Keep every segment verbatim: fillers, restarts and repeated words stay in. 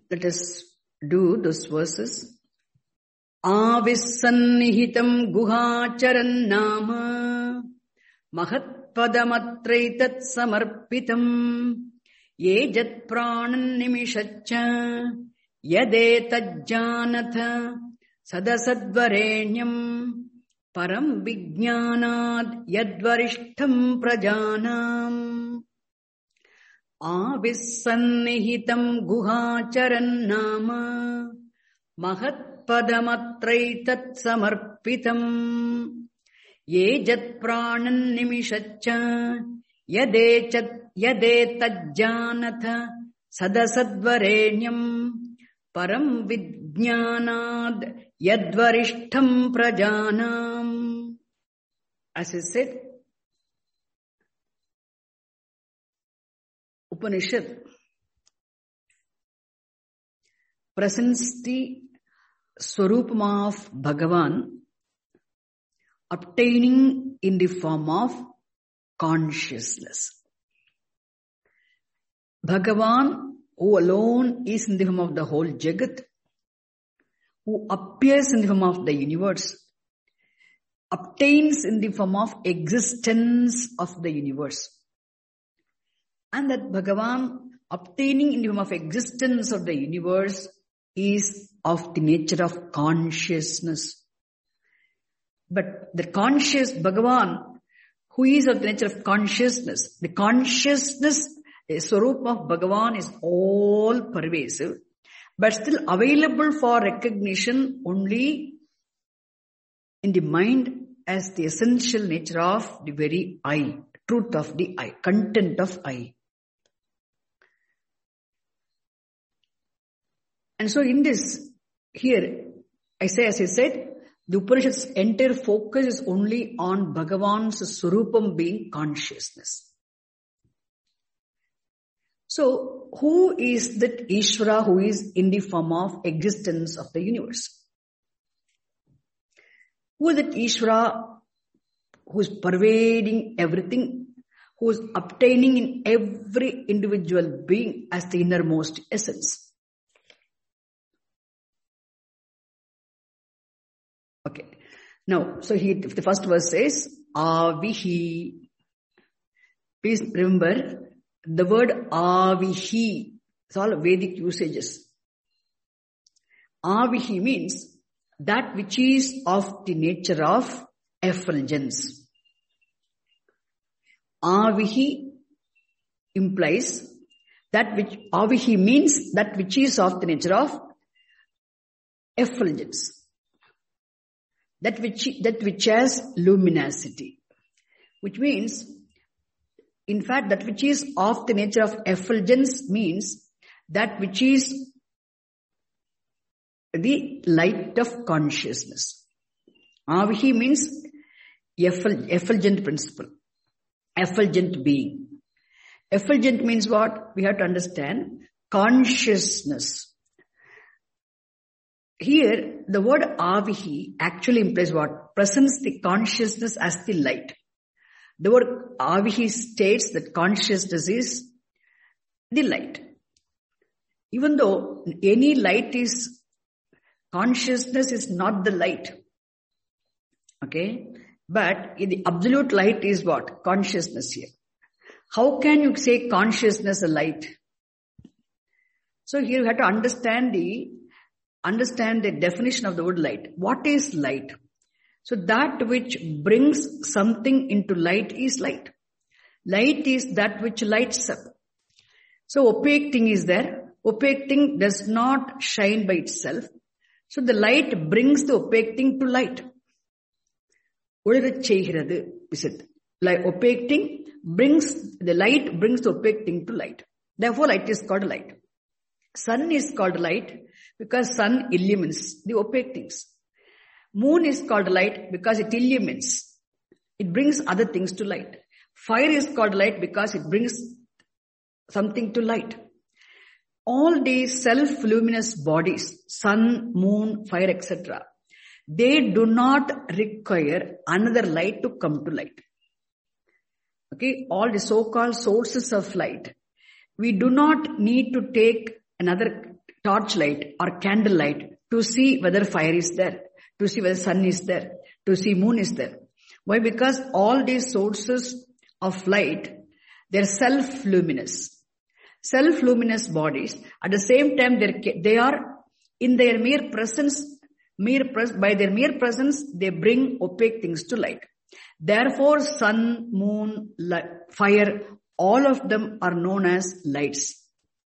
Let us do those verses. Avissannihitam guhacharan nama mahatpadamatraitat samarpitam yejat pranan nimishaccha yadetajjanatha sadasadvarenyam param vijnanad yadvarishtham prajanam. Avissannihitam guhacharan nama mahatpadamatraitat samarpitam yejat pranan nimishaccha yadechat yadetajjanatha sadasadvarenyam param vijnanad yadvarishtham prajanam. As I said, Upanishad presents the Swarupam of Bhagavan obtaining in the form of consciousness. Bhagavan, who alone is in the form of the whole Jagat, who appears in the form of the universe, obtains in the form of existence of the universe. And that Bhagavan obtaining in the form of existence of the universe is of the nature of consciousness. But the conscious Bhagavan, who is of the nature of consciousness, the consciousness, the Swarup of Bhagavan is all pervasive, but still available for recognition only in the mind as the essential nature of the very I, truth of the I, content of I. And so in this, here, I say, as I said, the Upanishad's entire focus is only on Bhagavan's Swarupam being consciousness. So, who is that Ishvara who is in the form of existence of the universe? Who is that Ishvara who is pervading everything, who is obtaining in every individual being as the innermost essence? Okay. Now, so he, the first verse says, Avihi. Please remember, the word Avihi, it's all Vedic usages. Avihi means that which is of the nature of effulgence. Avihi implies that which, Avihi means that which is of the nature of effulgence. That which, that which has luminosity. Which means, in fact, that which is of the nature of effulgence means that which is the light of consciousness. Avihi means effulgent principle. Effulgent being. Effulgent means what? We have to understand consciousness. Here, the word Avihi actually implies what? Presents the consciousness as the light. The word Avihi states that consciousness is the light. Even though any light is, consciousness is not the light. Okay? But the absolute light is what? Consciousness here. How can you say consciousness a light? So here you have to understand the Understand the definition of the word light. What is light? So that which brings something into light is light. Light is that which lights up. So opaque thing is there. Opaque thing does not shine by itself. So the light brings the opaque thing to light. Is it? Like opaque thing brings, the light brings the opaque thing to light. Therefore light is called light. Sun is called light because sun illumines the opaque things. Moon is called light because it illumines. It brings other things to light. Fire is called light because it brings something to light. All these self-luminous bodies, sun, moon, fire, et cetera, they do not require another light to come to light. Okay, all the so-called sources of light, we do not need to take another torchlight or candlelight to see whether fire is there, to see whether sun is there, to see moon is there. Why? Because all these sources of light, they're self-luminous. Self-luminous bodies, at the same time, they are in their mere presence, mere pres- by their mere presence, they bring opaque things to light. Therefore, sun, moon, light, fire, all of them are known as lights.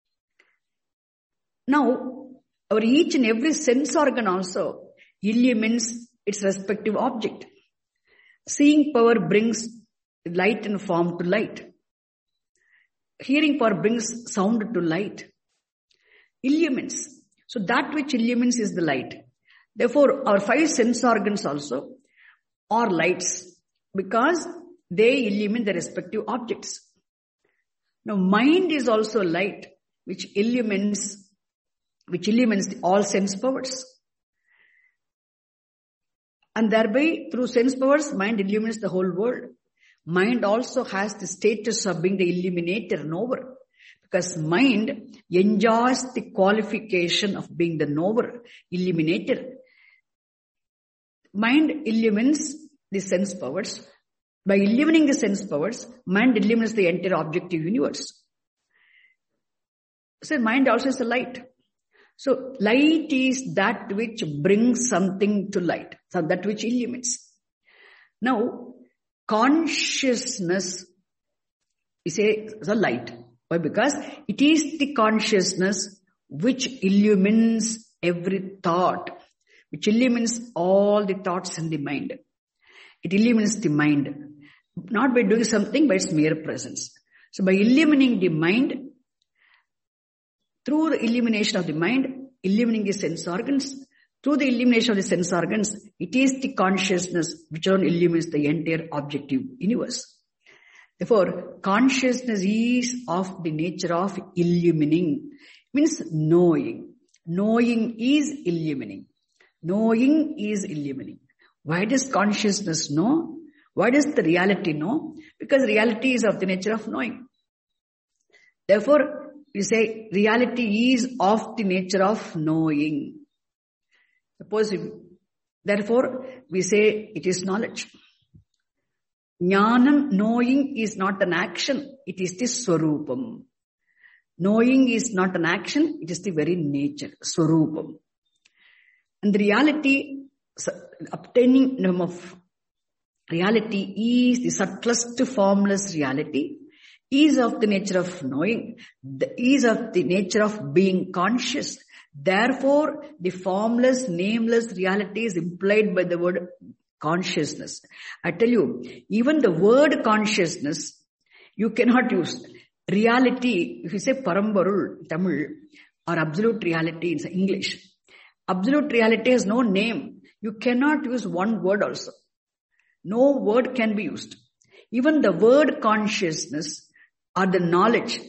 Now, our each and every sense organ also illumines its respective object. Seeing power brings light and form to light. Hearing power brings sound to light. Illumines. So that which illumines is the light. Therefore, our five sense organs also are lights because they illumine their respective objects. Now, mind is also light which illumines, which illumines all sense powers. And thereby, through sense powers, mind illumines the whole world. Mind also has the status of being the illuminator, knower. Because mind enjoys the qualification of being the knower, illuminator. Mind illumines the sense powers. By illuminating the sense powers, mind illumines the entire objective universe. So mind also is a light. So light is that which brings something to light. So that which illumines. Now, consciousness is a, is a light. Why? Because it is the consciousness which illumines every thought, which illumines all the thoughts in the mind. It illumines the mind, not by doing something, by its mere presence. So by illuminating the mind, through the illumination of the mind, illuminating the sense organs, through the illumination of the sense organs, it is the consciousness which illumines the entire objective universe. Therefore, consciousness is of the nature of illumining, means knowing. Knowing is illumining. Knowing is illumining. Why does consciousness know? Why does the reality know? Because reality is of the nature of knowing. Therefore, we say reality is of the nature of knowing. Suppose, if, therefore, we say it is knowledge. Jnanam, knowing, is not an action. It is the swarupam. Knowing is not an action. It is the very nature, swarupam. And the reality, obtaining of reality is the subtlest formless reality, is of the nature of knowing, is of the nature of being conscious. Therefore, the formless, nameless reality is implied by the word consciousness. I tell you, even the word consciousness, you cannot use. Reality, if you say Parambarul, Tamil, or absolute reality in English, absolute reality has no name. You cannot use one word also. No word can be used. Even the word consciousness or the knowledge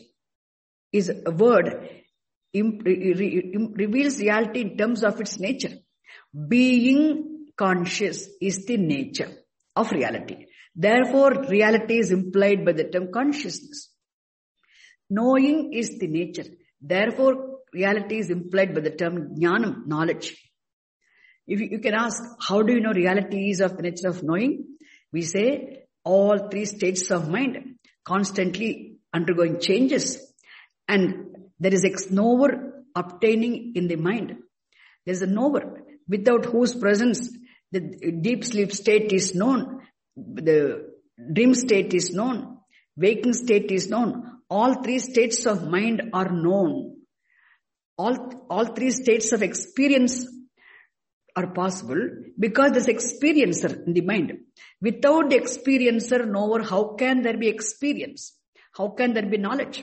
is a word, it reveals reality in terms of its nature. Being conscious is the nature of reality. Therefore, reality is implied by the term consciousness. Knowing is the nature. Therefore, reality is implied by the term jnanam, knowledge. If you, you can ask, how do you know reality is of the nature of knowing? We say all three states of mind constantly undergoing changes, and there is a knower obtaining in the mind. There is a knower without whose presence the deep sleep state is known, the dream state is known, waking state is known. All three states of mind are known. All, all three states of experience are possible because there's experiencer in the mind. Without the experiencer, knower, how can there be experience? How can there be knowledge?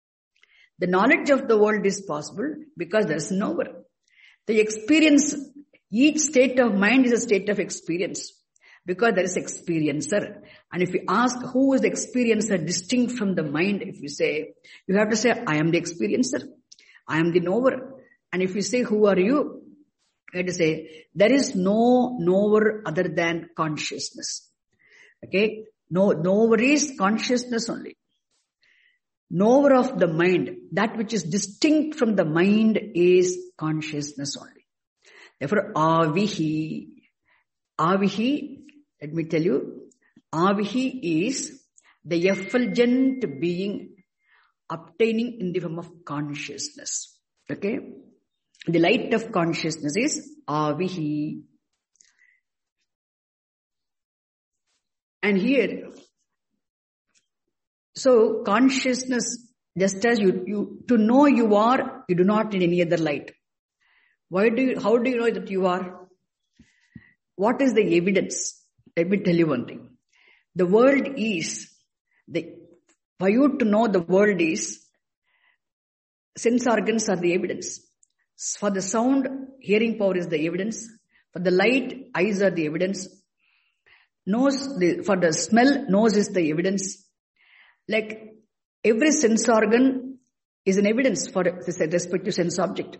The knowledge of the world is possible because there's knower. The experience, each state of mind is a state of experience because there is experiencer. And if you ask who is the experiencer distinct from the mind, if you say, you have to say, I am the experiencer. I am the knower. And if you say, who are you? You have to say, there is no knower other than consciousness. Okay? No, knower is consciousness only. knower of the mind, that which is distinct from the mind is consciousness only. Therefore, avihi, avihi, let me tell you, avihi is the effulgent being obtaining in the form of consciousness. Okay? The light of consciousness is avihi. And here, so consciousness, just as you, you, to know you are, you do not need any other light. Why do you, how do you know that you are? What is the evidence? Let me tell you one thing. The world is, the, for you to know the world is, sense organs are the evidence. For the sound, hearing power is the evidence. For the light, eyes are the evidence. Nose, the, for the smell, nose is the evidence. Like every sense organ is an evidence for this respective sense object.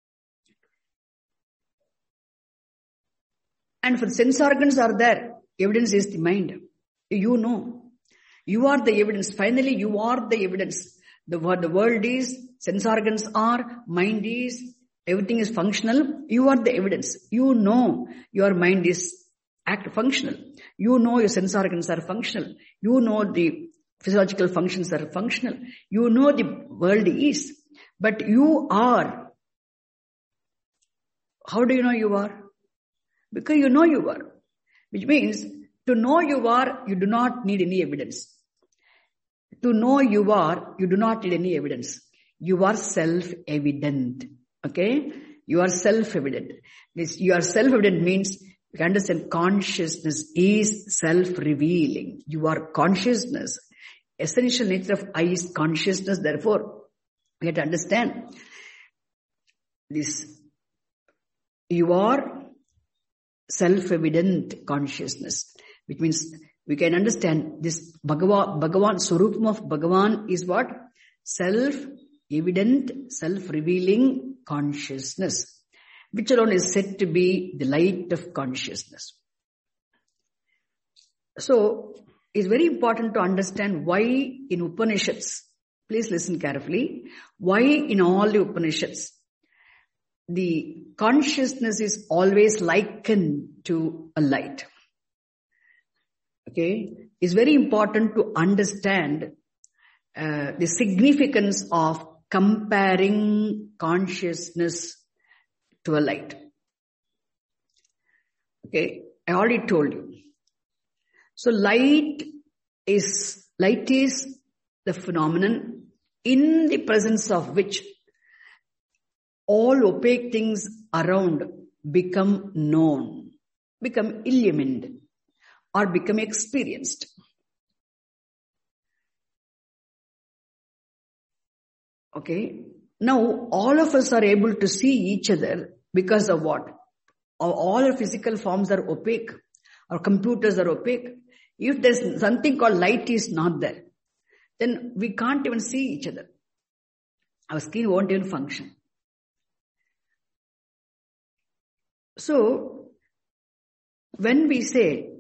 And for the sense organs are there, evidence is the mind. You know. You are the evidence. Finally, you are the evidence. The, what the world is, sense organs are, mind is, everything is functional. You are the evidence. You know your mind is act functional. You know your sense organs are functional. You know the physiological functions are functional. You know the world is. But you are. How do you know you are? Because you know you are. Which means, to know you are, you do not need any evidence. To know you are, you do not need any evidence. You are self-evident. Okay? You are self-evident. This, you are self-evident means, you can understand consciousness is self-revealing. You are consciousness. Essential nature of I is consciousness. Therefore, we have to understand this. You are self-evident consciousness, which means we can understand this Bhagavan, Bhagavan, Swarupam of Bhagavan is what? Self-evident, self-revealing consciousness, which alone is said to be the light of consciousness. So, it's very important to understand why in Upanishads, please listen carefully, why in all the Upanishads, the consciousness is always likened to a light. Okay? It's very important to understand uh, the significance of comparing consciousness to a light. Okay? I already told you. So light is, light is the phenomenon in the presence of which all opaque things around become known, become illumined, or become experienced. Okay. Now, all of us are able to see each other because of what? All our physical forms are opaque. Our computers are opaque. If there's something called light is not there, then we can't even see each other. Our screen won't even function. So, when we say,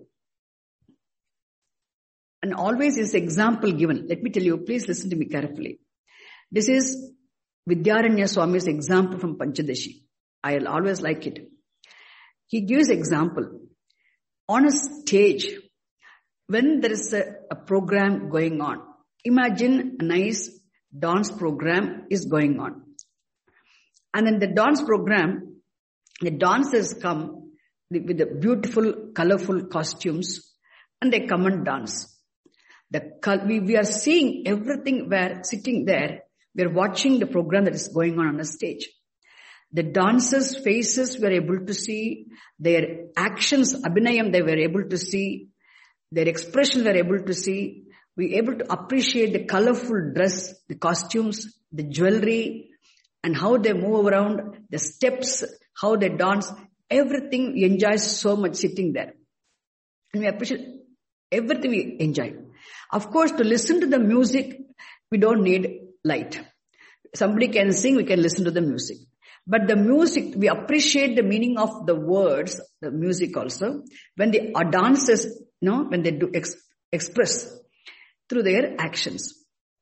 and always is example given, let me tell you, please listen to me carefully. This is Vidyaranya Swami's example from Panchadashi. I'll always like it. He gives example. On a stage, when there is a, a program going on, imagine a nice dance program is going on. And in the dance program, the dancers come with the beautiful, colorful costumes and they come and dance. The, we, we are seeing everything where sitting there, we are watching the program that is going on on the stage. The dancers' faces we are able to see, their actions, abhinayam, they were able to see, their expression we are able to see. We are able to appreciate the colorful dress, the costumes, the jewelry, and how they move around, the steps, how they dance, everything we enjoy so much sitting there. And we appreciate everything we enjoy. Of course, to listen to the music, we don't need light. Somebody can sing, we can listen to the music. But the music, we appreciate the meaning of the words, the music also, when the uh, dancers, you know, when they do ex- express through their actions.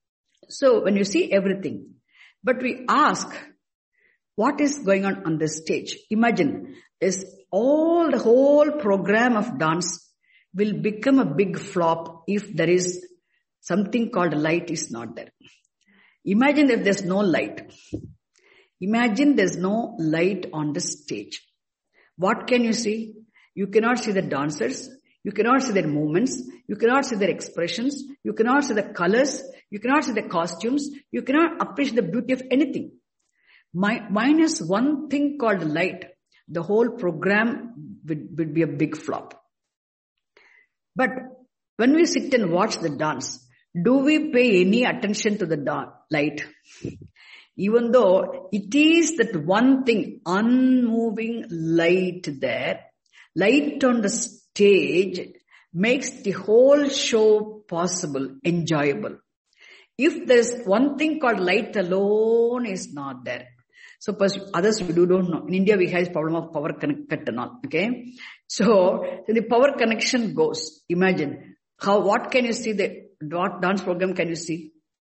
So when you see everything, but we ask, what is going on on this stage? Imagine, is all the whole program of dance will become a big flop if there is something called light is not there. Imagine if there's no light. Imagine there's no light on the stage. What can you see? You cannot see the dancers. You cannot see their movements. You cannot see their expressions. You cannot see the colors. You cannot see the costumes. You cannot appreciate the beauty of anything. My, minus one thing called light, the whole program would, would be a big flop. But when we sit and watch the dance, do we pay any attention to the da- light? Even though it is that one thing, unmoving light there, light on the stage makes the whole show possible, enjoyable. If there's one thing called light alone is not there. So others we do don't know. In India we have problem of power connect cut and all. Okay. So, so the power connection goes. Imagine how, what can you see, the what dance program can you see?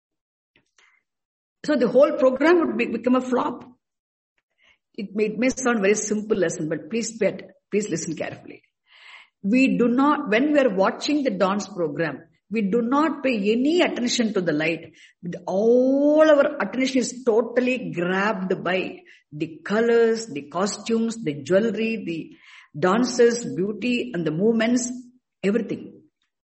So the whole program would be, become a flop. It may, it may sound very simple lesson, but please pay, please listen carefully. We do not, when we are watching the dance program, we do not pay any attention to the light. All our attention is totally grabbed by the colors, the costumes, the jewelry, the dancers, beauty and the movements, everything.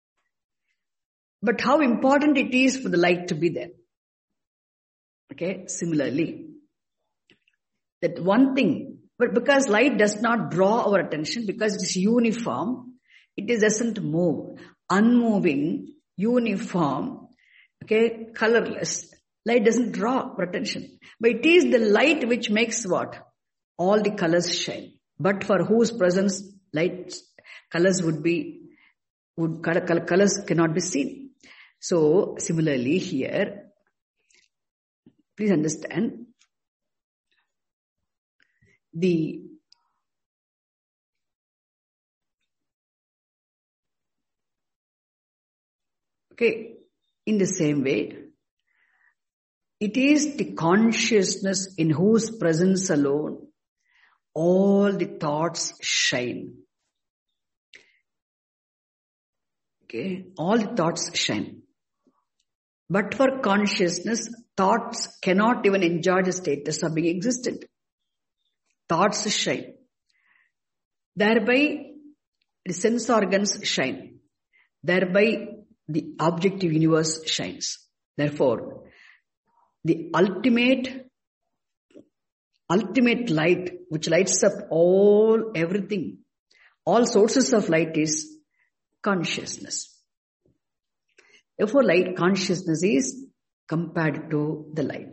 But how important it is for the light to be there. Okay, similarly, that one thing, but because light does not draw our attention, because it is uniform, it doesn't move, unmoving, uniform, okay, colorless. Light doesn't draw our attention. But it is the light which makes what? All the colors shine. But for whose presence light, colors would be, would color, color, colors cannot be seen. So similarly here, please understand the okay, in the same way, it is the consciousness in whose presence alone all the thoughts shine. Okay, all the thoughts shine. But for consciousness, thoughts cannot even enjoy the status of being existent. Thoughts shine. Thereby, the sense organs shine. Thereby, the objective universe shines. Therefore, the ultimate, ultimate light which lights up all, everything, all sources of light is consciousness. Therefore, light consciousness is compared to the light.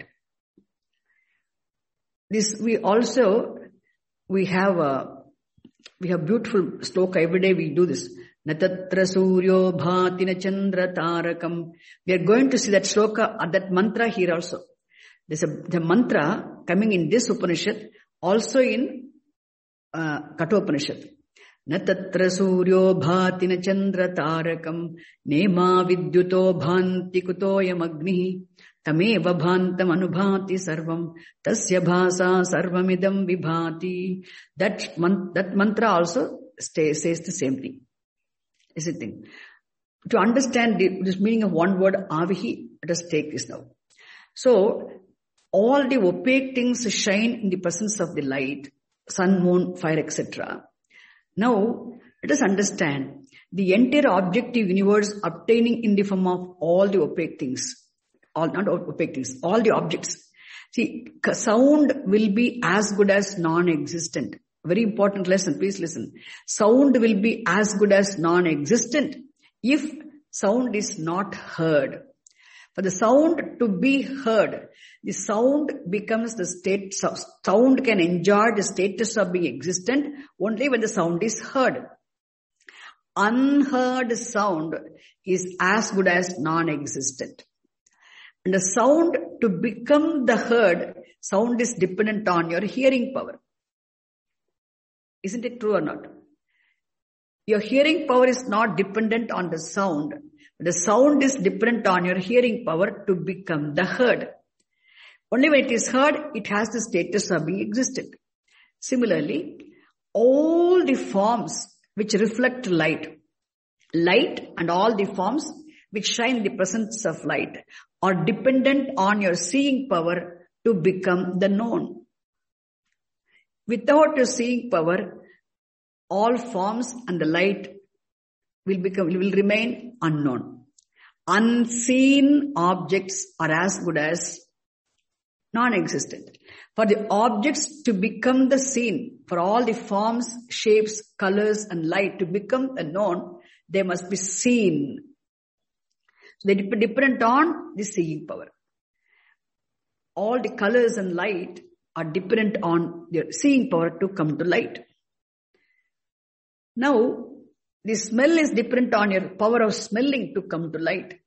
This we also, we have a, we have beautiful sloka. Every day we do this. Natatra suryo bhatina chandra tarakam. We are going to see that sloka, uh, that mantra here also. There's a the mantra coming in this Upanishad, also in uh, Kathopanishad. Natatra suryo bhatina chandra tarakam nema vidyuto bhanti kutoyam agnihi tameva bhantam anubhati sarvam tasya bhasa sarvamidam vibhati. That, man, that mantra also stay, says the same thing. Is it thing? To understand the, this meaning of one word, avihi, let us take this now. So, all the opaque things shine in the presence of the light, sun, moon, fire, et cetera. Now, let us understand the entire objective universe obtaining in the form of all the opaque things. All, not opaque things, all the objects. See, sound will be as good as non-existent. Very important lesson, please listen. Sound will be as good as non-existent if sound is not heard. For the sound to be heard, the sound becomes the state, sound can enjoy the status of being existent only when the sound is heard. Unheard sound is as good as non-existent. And the sound to become the heard, sound is dependent on your hearing power. Isn't it true or not? Your hearing power is not dependent on the sound, The sound is dependent on your hearing power to become the heard. Only when it is heard, it has the status of being existent. Similarly, all the forms which reflect light, light and all the forms which shine in the presence of light are dependent on your seeing power to become the known. Without your seeing power, all forms and the light will become, will remain unknown. Unseen objects are as good as non-existent. For the objects to become the seen, for all the forms, shapes, colors and light to become the known, they must be seen. So they depend dependent on the seeing power. All the colors and light are dependent on their seeing power to come to light. Now, the smell is dependent on your power of smelling to come to light.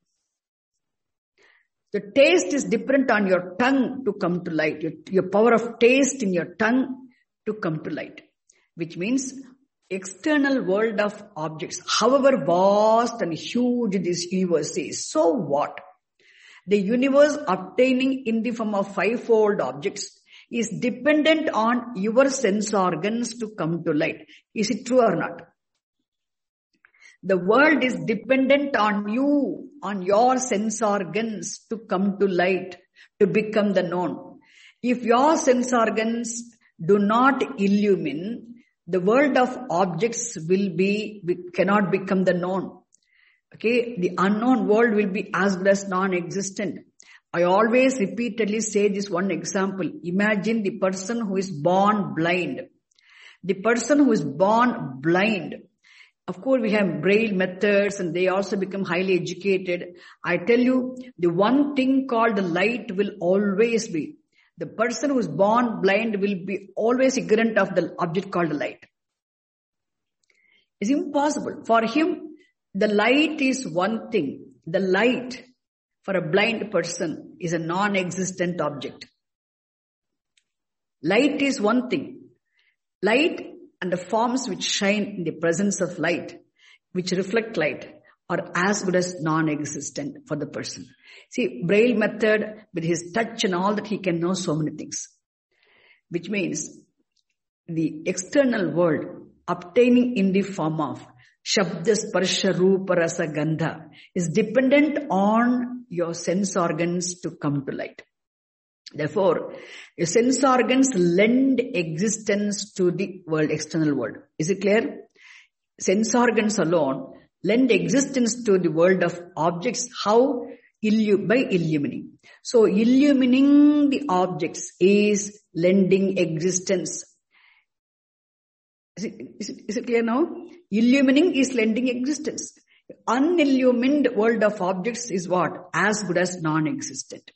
The taste is dependent on your tongue to come to light, your, your power of taste in your tongue to come to light, which means external world of objects, however vast and huge this universe is, so what? The universe obtaining in the form of fivefold objects is dependent on your sense organs to come to light. Is it true or not? The world is dependent on you, on your sense organs to come to light, to become the known. If your sense organs do not illumine, the world of objects will be, cannot become the known. Okay, the unknown world will be as good as non-existent. I always repeatedly say this one example. Imagine the person who is born blind. The person who is born blind, of course, we have braille methods and they also become highly educated. I tell you, the one thing called the light will always be. The person who is born blind will be always ignorant of the object called the light. It's impossible. For him, the light is one thing. The light for a blind person is a non-existent object. Light is one thing. Light and the forms which shine in the presence of light, which reflect light, are as good as non-existent for the person. See, braille method, with his touch and all that, he can know so many things. Which means the external world obtaining in the form of Shabda, Sparsha, Rupa, Rasa, Gandha is dependent on your sense organs to come to light. Therefore, your sense organs lend existence to the world, external world. Is it clear? Sense organs alone lend existence to the world of objects. How? Illu- by illumining. So, illumining the objects is lending existence. Is it, is it, is it clear now? Illumining is lending existence. Unillumined world of objects is what? As good as non-existent.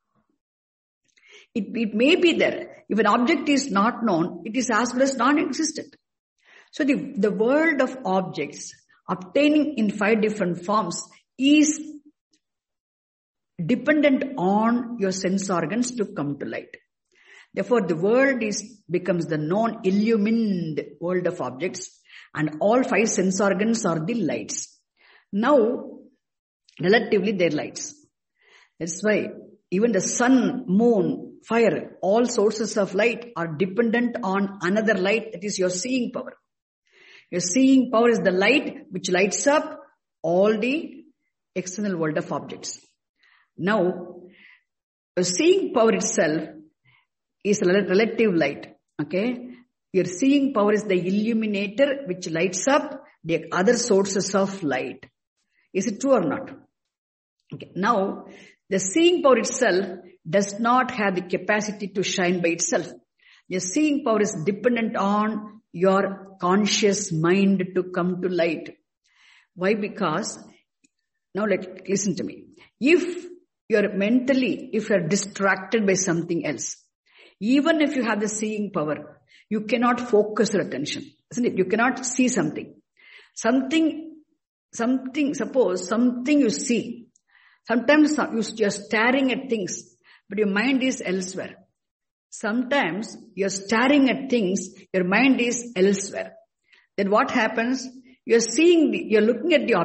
It, it may be there. If an object is not known, it is as good as non-existent. So the, the world of objects obtaining in five different forms is dependent on your sense organs to come to light. Therefore, the world is becomes the known illumined world of objects, and all five sense organs are the lights. Now, relatively they're lights. That's why even the sun, moon, fire, all sources of light are dependent on another light, that is your seeing power. Your seeing power is the light which lights up all the external world of objects. Now, your seeing power itself is a relative light. Okay? Your seeing power is the illuminator which lights up the other sources of light. Is it true or not? Okay. Now, the seeing power itself does not have the capacity to shine by itself. Your seeing power is dependent on your conscious mind to come to light. Why? Because, now let listen to me. If you're mentally, if you're distracted by something else, even if you have the seeing power, you cannot focus your attention, isn't it? You cannot see something. Something, something, suppose something you see. Sometimes you're staring at things, but your mind is elsewhere. Sometimes you're staring at things, your mind is elsewhere. Then what happens? You're seeing, the, you're looking at the object,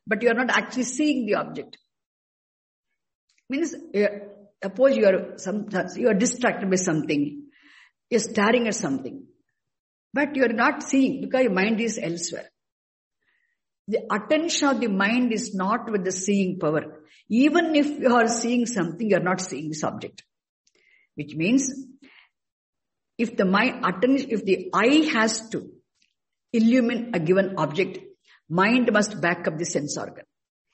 but you are not actually seeing the object. Means, suppose you are some, you are distracted by something, you are staring at something, but you are not seeing because your mind is elsewhere. The attention of the mind is not with the seeing power. Even if you are seeing something, you are not seeing this object. Which means, if the mind attention, if the eye has to illumine a given object, mind must back up the sense organ.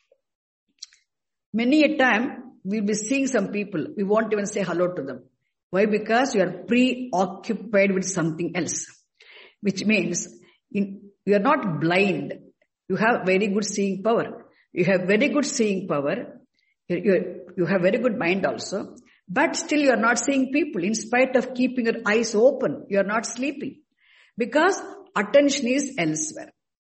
Many a time, we'll be seeing some people, we won't even say hello to them. Why? Because you are preoccupied with something else. Which means, in, you are not blind. You have very good seeing power. You have very good seeing power. You, you, you have very good mind also. But still you are not seeing people. In spite of keeping your eyes open, you are not sleeping. Because attention is elsewhere.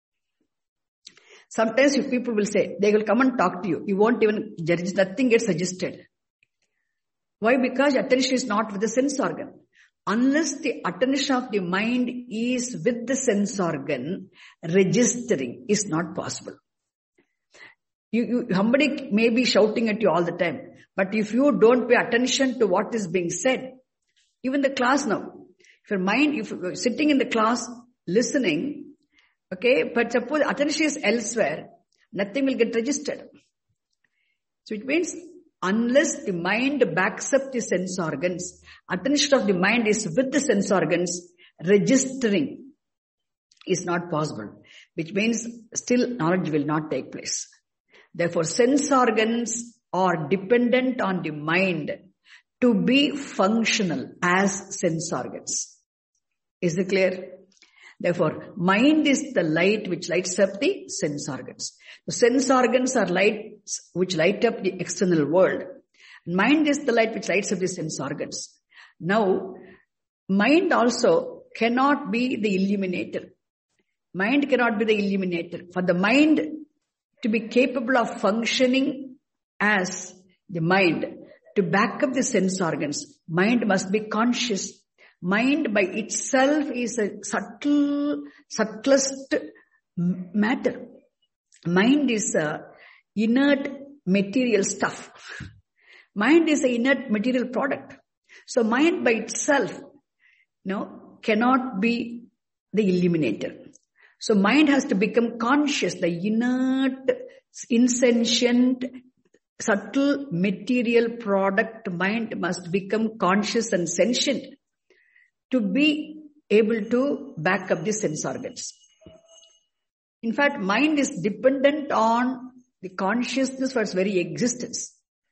Sometimes if people will say, they will come and talk to you. You won't even, there is nothing gets suggested. Why? Because attention is not with the sense organ. Unless the attention of the mind is with the sense organ, registering is not possible. You, you, somebody may be shouting at you all the time, but if you don't pay attention to what is being said, even the class now, if your mind, if you're sitting in the class, listening, okay, but suppose attention is elsewhere, nothing will get registered. So it means, unless the mind backs up the sense organs, attention of the mind is with the sense organs, registering is not possible. Which means still knowledge will not take place. Therefore, sense organs are dependent on the mind to be functional as sense organs. Is it clear? Therefore, mind is the light which lights up the sense organs. The sense organs are lights which light up the external world. Mind is the light which lights up the sense organs. Now, mind also cannot be the illuminator. Mind cannot be the illuminator. For the mind to be capable of functioning as the mind, to back up the sense organs, mind must be conscious. Mind by itself is a subtle, subtlest matter. Mind is a inert material stuff. Mind is an inert material product. So mind by itself, you know, cannot be the illuminator. So mind has to become conscious, the inert, insentient, subtle material product mind must become conscious and sentient to be able to back up the sense organs. In fact, mind is dependent on the consciousness for its very existence.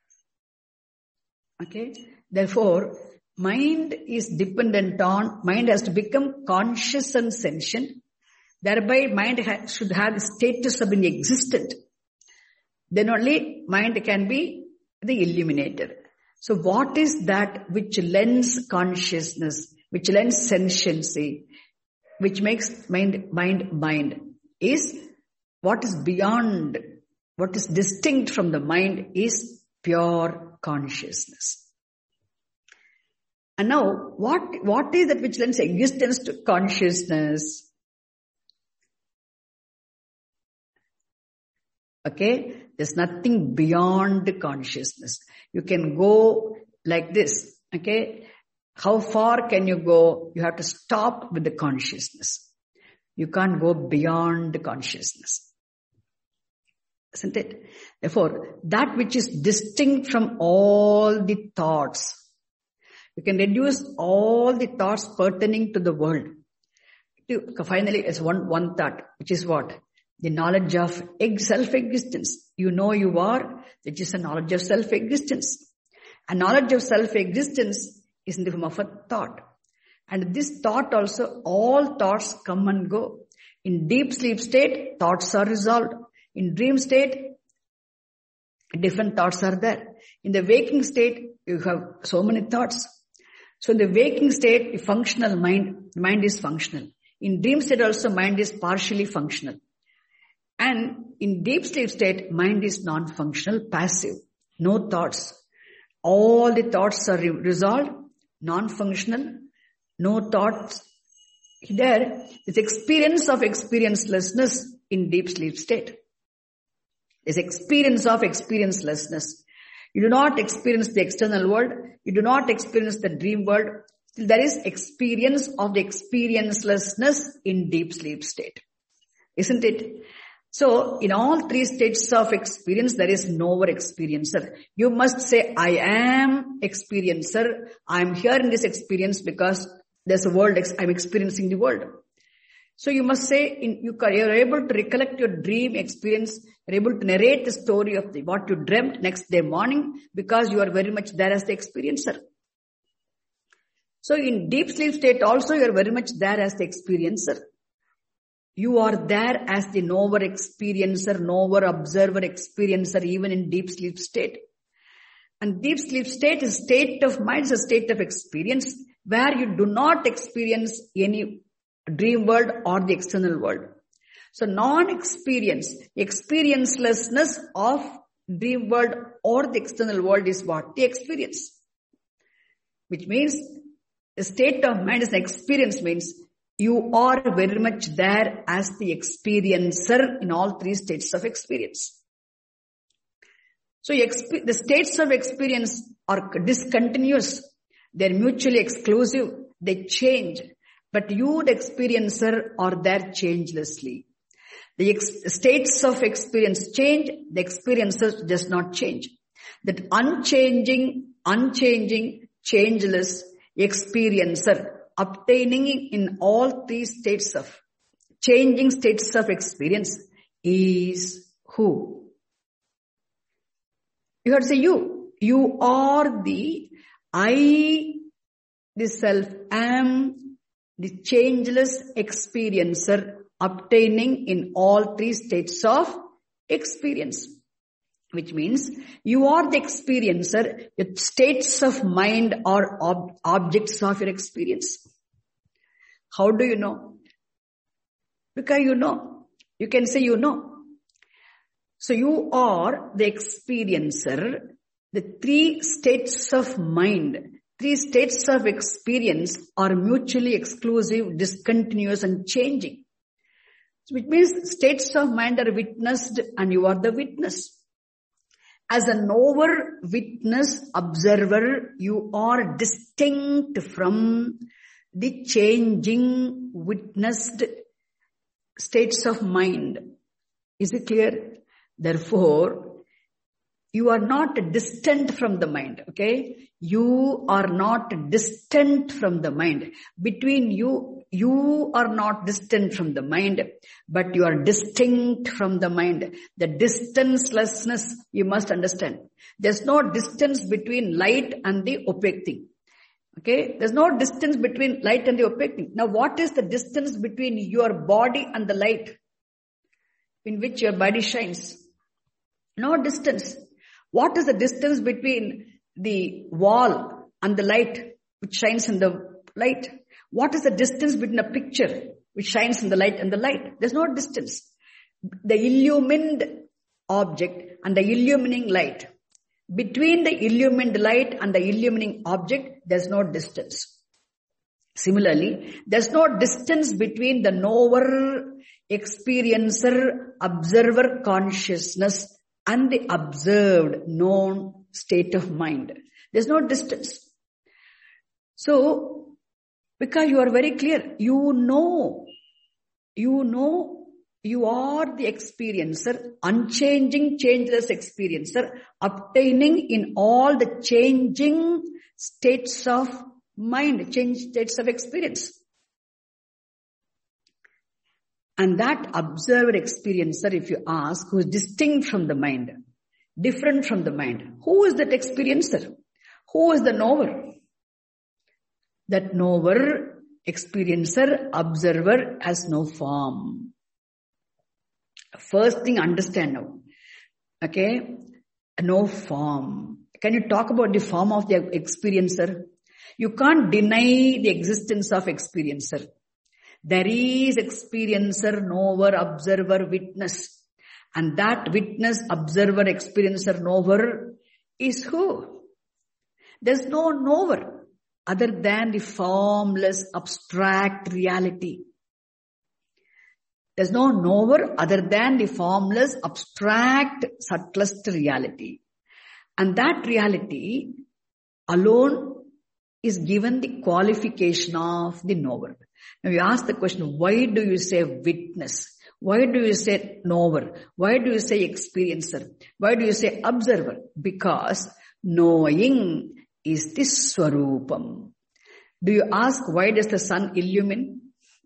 Okay? Therefore, mind is dependent on, mind has to become conscious and sentient. Thereby, mind ha- should have the status of being existent. Then only mind can be the illuminator. So what is that which lends consciousness, which lends sentiency, which makes mind, mind, mind, is what is beyond, what is distinct from the mind is pure consciousness. And now, what, what is that which lends existence to consciousness? Okay, there's nothing beyond consciousness. You can go like this. Okay, how far can you go? You have to stop with the consciousness. You can't go beyond consciousness. Isn't it? Therefore, that which is distinct from all the thoughts, you can reduce all the thoughts pertaining to the world. Finally, it's one, one thought, which is what? The knowledge of self-existence. You know you are, which is a knowledge of self-existence. A knowledge of self-existence is in the form of a thought. And this thought also, all thoughts come and go. In deep sleep state, thoughts are resolved. In dream state, different thoughts are there. In the waking state, you have so many thoughts. So in the waking state, the functional mind, mind is functional. In dream state also, mind is partially functional. And in deep sleep state, mind is non-functional, passive, no thoughts. All the thoughts are re- resolved, non-functional, no thoughts. There is experience of experiencelessness in deep sleep state. This experience of experiencelessness. You do not experience the external world. You do not experience the dream world. Still, there is experience of the experiencelessness in deep sleep state. Isn't it? So, in all three states of experience, there is knower experiencer. You must say, I am experiencer. I am here in this experience because there's a world, I'm experiencing the world. So you must say, in, you are able to recollect your dream experience, you're able to narrate the story of the, what you dreamt next day morning because you are very much there as the experiencer. So in deep sleep state also, you are very much there as the experiencer. You are there as the knower experiencer, knower observer experiencer, even in deep sleep state. And deep sleep state is state of mind, is a state of experience where you do not experience any dream world or the external world. So non-experience, experiencelessness of dream world or the external world is what? The experience. Which means the state of mind is an experience, means you are very much there as the experiencer in all three states of experience. So the states of experience are discontinuous. They're mutually exclusive. They change. But you, the experiencer, are there changelessly. The ex- states of experience change. The experiencer does not change. That unchanging, unchanging, changeless experiencer obtaining in all three states of changing states of experience is who? You have to say you. You are the I, the self, am the changeless experiencer obtaining in all three states of experience. Which means you are the experiencer, your states of mind are ob- objects of your experience. How do you know? Because you know. You can say you know. So you are the experiencer, the three states of mind, three states of experience are mutually exclusive, discontinuous and changing. Which means states of mind are witnessed and you are the witness. As a knower, witness, observer, you are distinct from the changing, witnessed states of mind. Is it clear? Therefore, you are not distant from the mind, okay? You are not distant from the mind. Between you, you are not distant from the mind, but you are distinct from the mind. The distancelessness, you must understand. There's no distance between light and the opaque thing. Okay? There's no distance between light and the opaque thing. Now, what is the distance between your body and the light in which your body shines? No distance. What is the distance between the wall and the light which shines in the light? What is the distance between a picture which shines in the light and the light? There's no distance. The illumined object and the illumining light. Between the illumined light and the illumining object, there's no distance. Similarly, there's no distance between the knower, experiencer, observer consciousness and the observed, known state of mind. There's no distance. So, because you are very clear, you know, you know, you are the experiencer, unchanging, changeless experiencer, obtaining in all the changing states of mind, change states of experience. And that observer experiencer, if you ask, who is distinct from the mind, different from the mind, who is that experiencer? Who is the knower? That knower, experiencer, observer has no form. First thing, understand now. Okay? No form. Can you talk about the form of the experiencer? You can't deny the existence of experiencer. There is experiencer, knower, observer, witness. And that witness, observer, experiencer, knower is who? There's no knower other than the formless, abstract reality. There's no knower other than the formless, abstract, subtlest reality. And that reality alone is given the qualification of the knower. Now you ask the question, why do you say witness? Why do you say knower? Why do you say experiencer? Why do you say observer? Because knowing is the swarupam. Do you ask why does the sun illumine?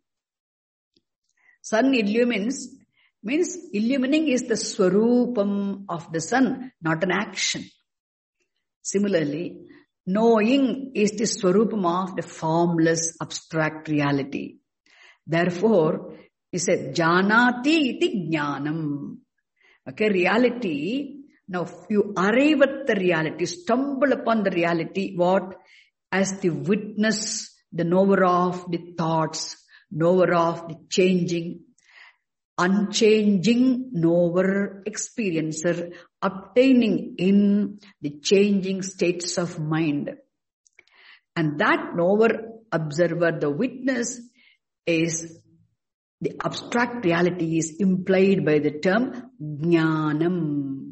Sun illumines means illumining is the swarupam of the sun, not an action. Similarly, knowing is the swarupam of the formless abstract reality. Therefore, he said, janati iti jnanam. Okay, reality. Now, you arrive at the reality, stumble upon the reality, what? As the witness, the knower of the thoughts, knower of the changing, unchanging knower, experiencer, obtaining in the changing states of mind. And that knower, observer, the witness is the abstract reality is implied by the term jnanam.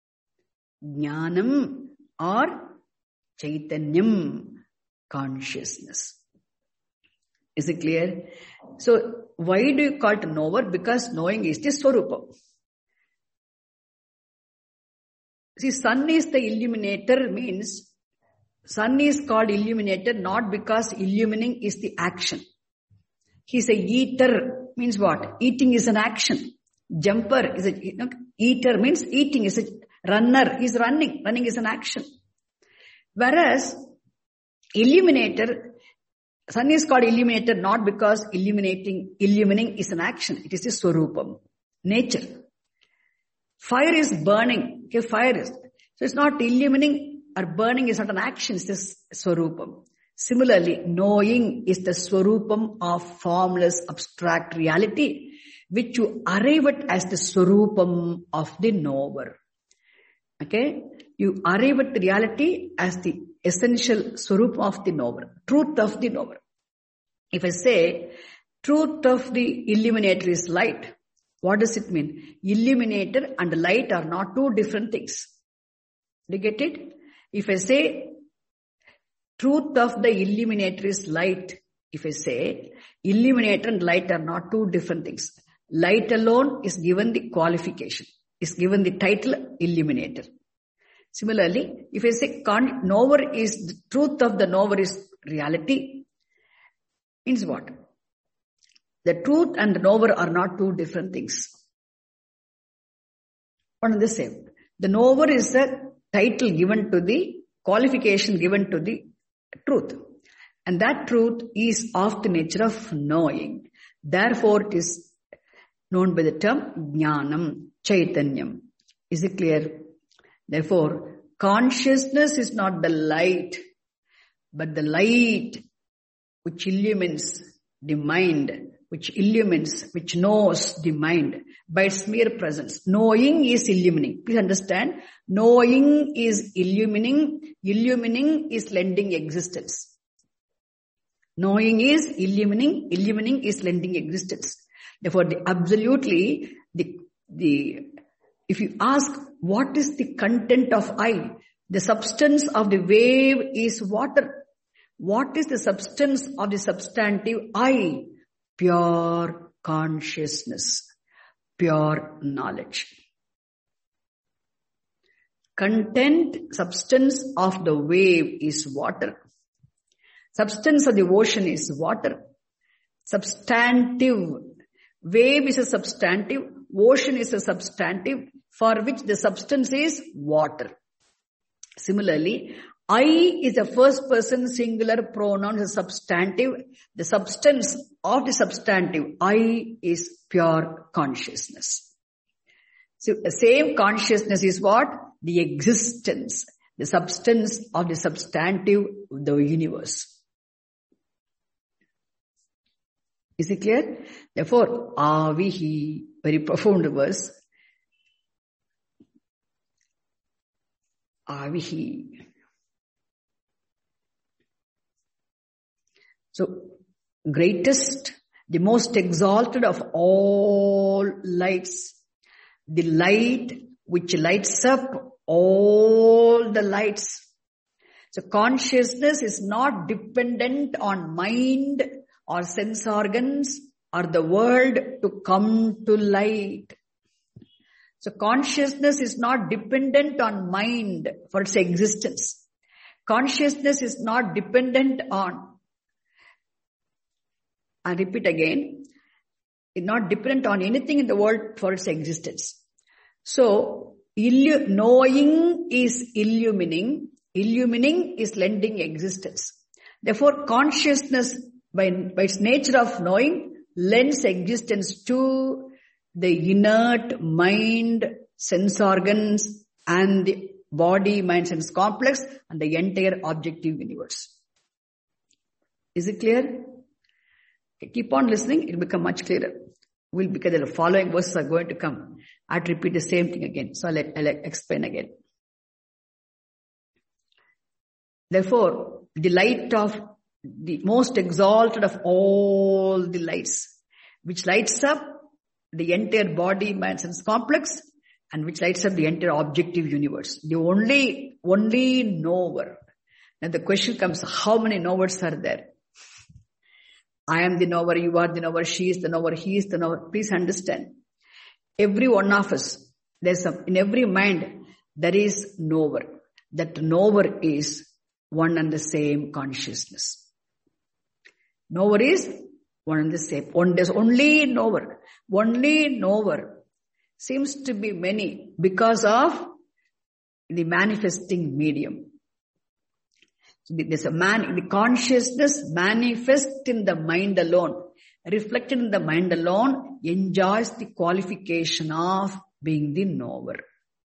Jnanam or chaitanyam, consciousness. Is it clear? So, why do you call it knower? Because knowing is the swarupa. See, sun is the illuminator means, sun is called illuminator not because illumining is the action. He's a eater means what? Eating is an action. Jumper is a, you know, eater means eating is a, runner is running. Running is an action. Whereas, illuminator, sun is called illuminator not because illuminating, illumining is an action. It is a swarupam, nature. Fire is burning. Okay, fire is. So it's not illumining or burning is not an action. It's just swarupam. Similarly, knowing is the swarupam of formless abstract reality, which you arrive at as the swarupam of the knower. Okay? You arrive at the reality as the essential swarup of the knower, truth of the knower. If I say, truth of the illuminator is light, what does it mean? Illuminator and light are not two different things. Do you get it? If I say, truth of the illuminator is light, if I say, illuminator and light are not two different things. Light alone is given the qualification, is given the title illuminator. Similarly, if I say con- knower is, the truth of the knower is reality, means what? The truth and the knower are not two different things. One and the same. The knower is a title given to the, qualification given to the truth. And that truth is of the nature of knowing. Therefore, it is known by the term jnanam, chaitanyam. Is it clear? Therefore, consciousness is not the light, but the light which illumines the mind, which illumines, which knows the mind by its mere presence. Knowing is illumining. Please understand, knowing is illumining, illumining is lending existence. Knowing is illumining, illumining is lending existence. Therefore, the absolutely, the, the, if you ask, what is the content of I? The substance of the wave is water. What is the substance of the substantive I? Pure consciousness, pure knowledge. Content, substance of the wave is water. Substance of the ocean is water. Substantive, wave is a substantive, ocean is a substantive, for which the substance is water. Similarly, I is a first person singular pronoun, is a substantive. The substance of the substantive, I, is pure consciousness. So the same consciousness is what? The existence, the substance of the substantive, the universe. Is it clear? Therefore, avihi, very profound verse. Avihi. So, greatest the most exalted of all lights, the light which lights up all the lights. So consciousness is not dependent on mind or sense organs or the world to come to light. So consciousness is not dependent on mind for its existence. Consciousness is not dependent on, I repeat again, it's not dependent on anything in the world for its existence. So illu- knowing is illumining, illumining is lending existence. Therefore consciousness by, by its nature of knowing lends existence to the inert mind, sense organs and the body, mind, sense complex and the entire objective universe. Is it clear? Okay, keep on listening, it will become much clearer. Will because the following verses are going to come. I have to repeat the same thing again. So I'll, I'll explain again. Therefore, the light of the most exalted of all the lights, which lights up the entire body, mind, sense complex, and which lights up the entire objective universe. The only, only knower. Now the question comes, how many knowers are there? I am the knower, you are the knower, she is the knower, he is the knower. Please understand. Every one of us, there's some, in every mind, there is knower. That knower is one and the same consciousness. Knower is one and the same. One, there's only knower. Only knower seems to be many because of the manifesting medium. So there's a man, the consciousness manifests in the mind alone, reflected in the mind alone, enjoys the qualification of being the knower.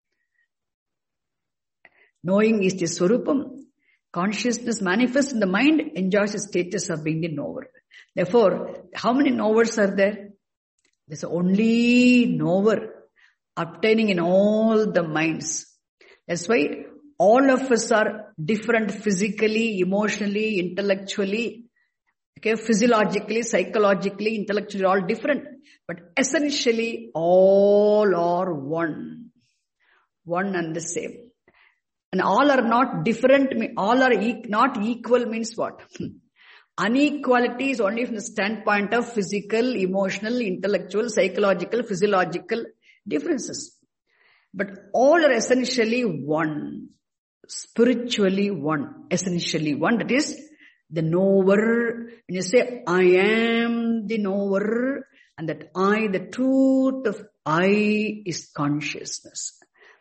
Knowing is the Swarupam. Consciousness manifests in the mind, enjoys the status of being the knower. Therefore, how many knowers are there? There's only knower obtaining in all the minds. That's why all of us are different physically, emotionally, intellectually, okay, physiologically, psychologically, intellectually, all different. But essentially, all are one. One and the same. And all are not different, all are e- not equal means what? Unequality is only from the standpoint of physical, emotional, intellectual, psychological, physiological differences. But all are essentially one. Spiritually one. Essentially one. That is the knower. When you say, I am the knower, and that I, the truth of I is consciousness.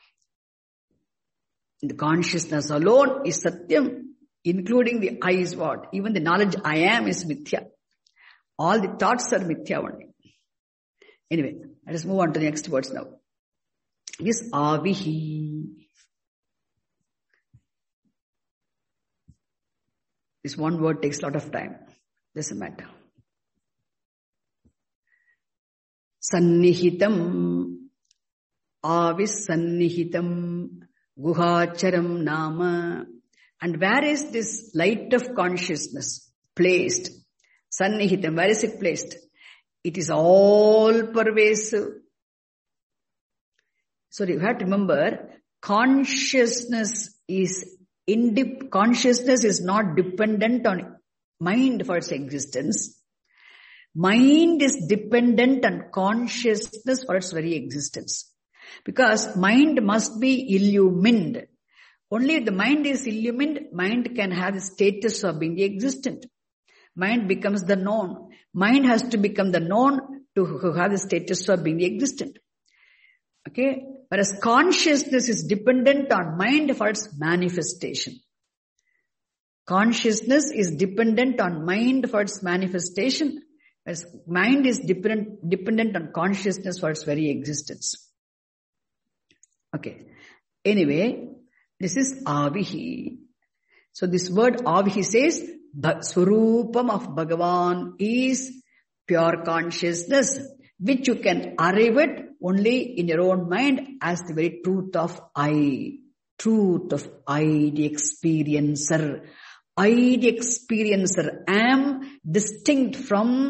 The consciousness alone is Satyam, including the I is what? Even the knowledge I am is Mithya. All the thoughts are Mithya only. Anyway, let us move on to the next words now. This Avihi. This one word takes a lot of time. Doesn't matter. Sannihitam. Avis Sannihitam. Guhacharam Nama. And where is this light of consciousness placed? Sannihitam. Where is it placed? It is all pervasive. So you have to remember, consciousness is indip- consciousness is not dependent on mind for its existence. Mind is dependent on consciousness for its very existence. Because mind must be illumined. Only if the mind is illumined, mind can have the status of being the existent. Mind becomes the known. Mind has to become the known to have the status of being the existent. Okay? Whereas consciousness is dependent on mind for its manifestation. Consciousness is dependent on mind for its manifestation. Whereas mind is dependent, dependent on consciousness for its very existence. Okay. Anyway, this is Avihi. So this word Avihi says, Swarupam of Bhagavan is pure consciousness, which you can arrive at only in your own mind as the very truth of I. Truth of I, the experiencer. I, the experiencer, am distinct from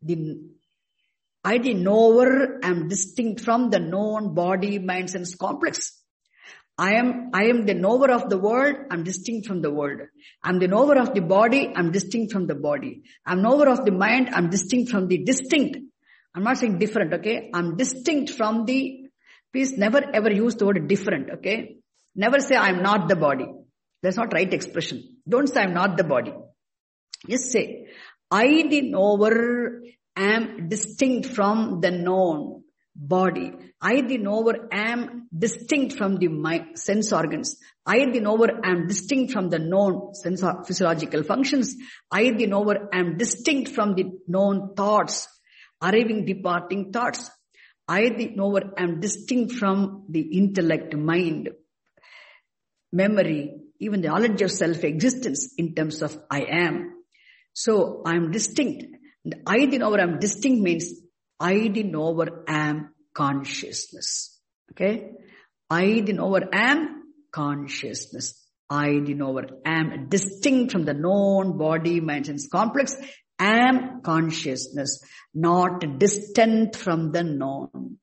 The I, the knower, am distinct from the known body, mind, sense complex. I am, I am the knower of the world, I'm distinct from the world. I'm the knower of the body, I'm distinct from the body. I'm knower of the mind, I'm distinct from the distinct. I'm not saying different, okay? I'm distinct from the, please never ever use the word different, okay? Never say I'm not the body. That's not right expression. Don't say I'm not the body. Just say, I the knower am distinct from the known body. I the knower am distinct from the mind, sense organs. I the knower am distinct from the known sense or physiological functions. I the knower am distinct from the known thoughts, arriving, departing thoughts. I the knower am distinct from the intellect, mind, memory, even the knowledge of self-existence in terms of I am. So I am distinct. And I the knower am distinct means I the knower am consciousness. Okay? I the knower am consciousness. I the knower am distinct from the known body, mind, sense complex. Am consciousness, not distant from the known.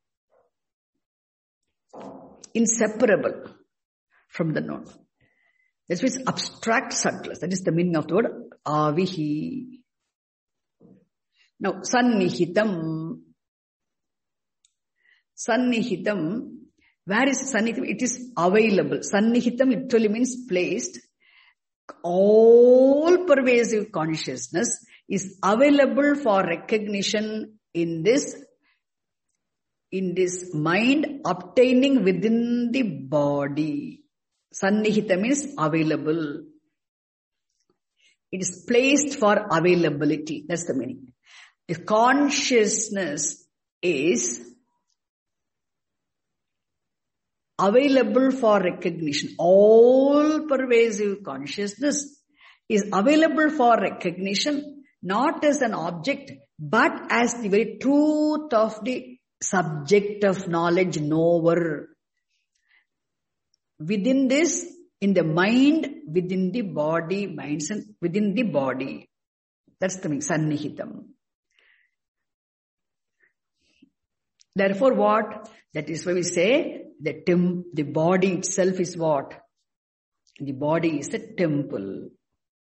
Inseparable from the known. This means abstract subtlest. That is the meaning of the word avihi. Now, sannihitam. Sannihitam. Where is sannihitam? It is available. Sannihitam literally means placed. All pervasive consciousness is available for recognition in this, in this mind obtaining within the body. Sannihita means available. It is placed for availability. That's the meaning. If consciousness is available for recognition, all pervasive consciousness is available for recognition, not as an object, but as the very truth of the subject of knowledge, knower. Within this, in the mind, within the body, minds, and within the body. That's the meaning, sannihitam. Therefore, what? That is why we say the tem- the body itself is what? The body is a temple.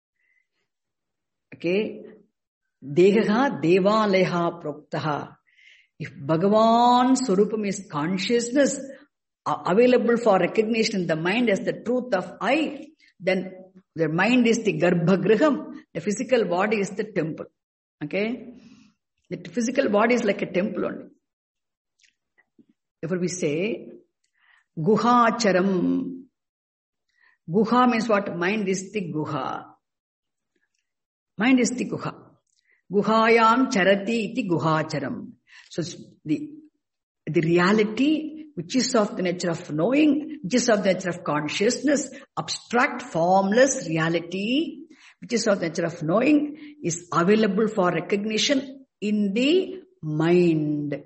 Okay? Dehaha devaleha proktaha. If Bhagavan Swarupam is consciousness, uh, available for recognition in the mind as the truth of I, then the mind is the garbhagriham, the physical body is the temple. Okay? The physical body is like a temple only. Therefore we say, guha charam. Guha means what? Mind is the guha. Mind is the guha. Guhayam charati iti guhacharam. So the, the reality which is of the nature of knowing, which is of the nature of consciousness, abstract, formless reality, which is of the nature of knowing, is available for recognition in the mind.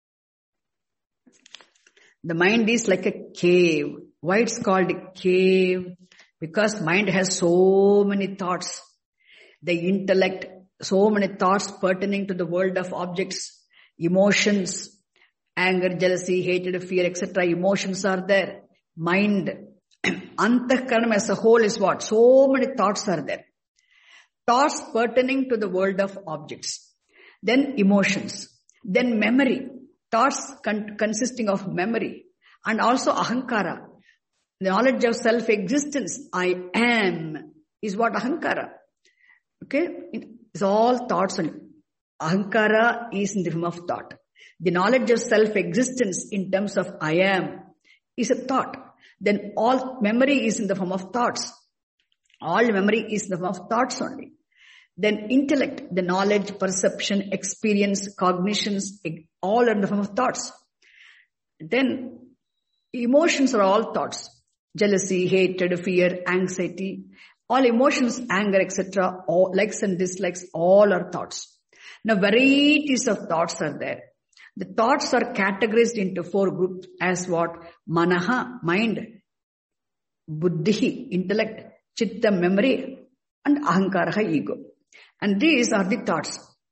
The mind is like a cave. Why it's called a cave? Because mind has so many thoughts. The intellect, so many thoughts pertaining to the world of objects, emotions, anger, jealousy, hatred, fear, et cetera. Emotions are there. Mind, antahkaranam as a whole is what? So many thoughts are there. Thoughts pertaining to the world of objects. Then emotions. Then memory. Thoughts con- consisting of memory. And also ahankara. The knowledge of self-existence. I am is what ahankara. Okay? It's all thoughts only. Ahankara is in the form of thought. The knowledge of self-existence in terms of I am is a thought. Then all memory is in the form of thoughts. All memory is in the form of thoughts only. Then intellect, the knowledge, perception, experience, cognitions, all are in the form of thoughts. Then emotions are all thoughts. Jealousy, hatred, fear, anxiety, all emotions, anger, et cetera, all likes and dislikes, all are thoughts. Now varieties of thoughts are there. The thoughts are categorized into four groups as what? Manaha, mind, buddhi, intellect, chitta, memory, and ahankaraha, ego. And these are the thoughts.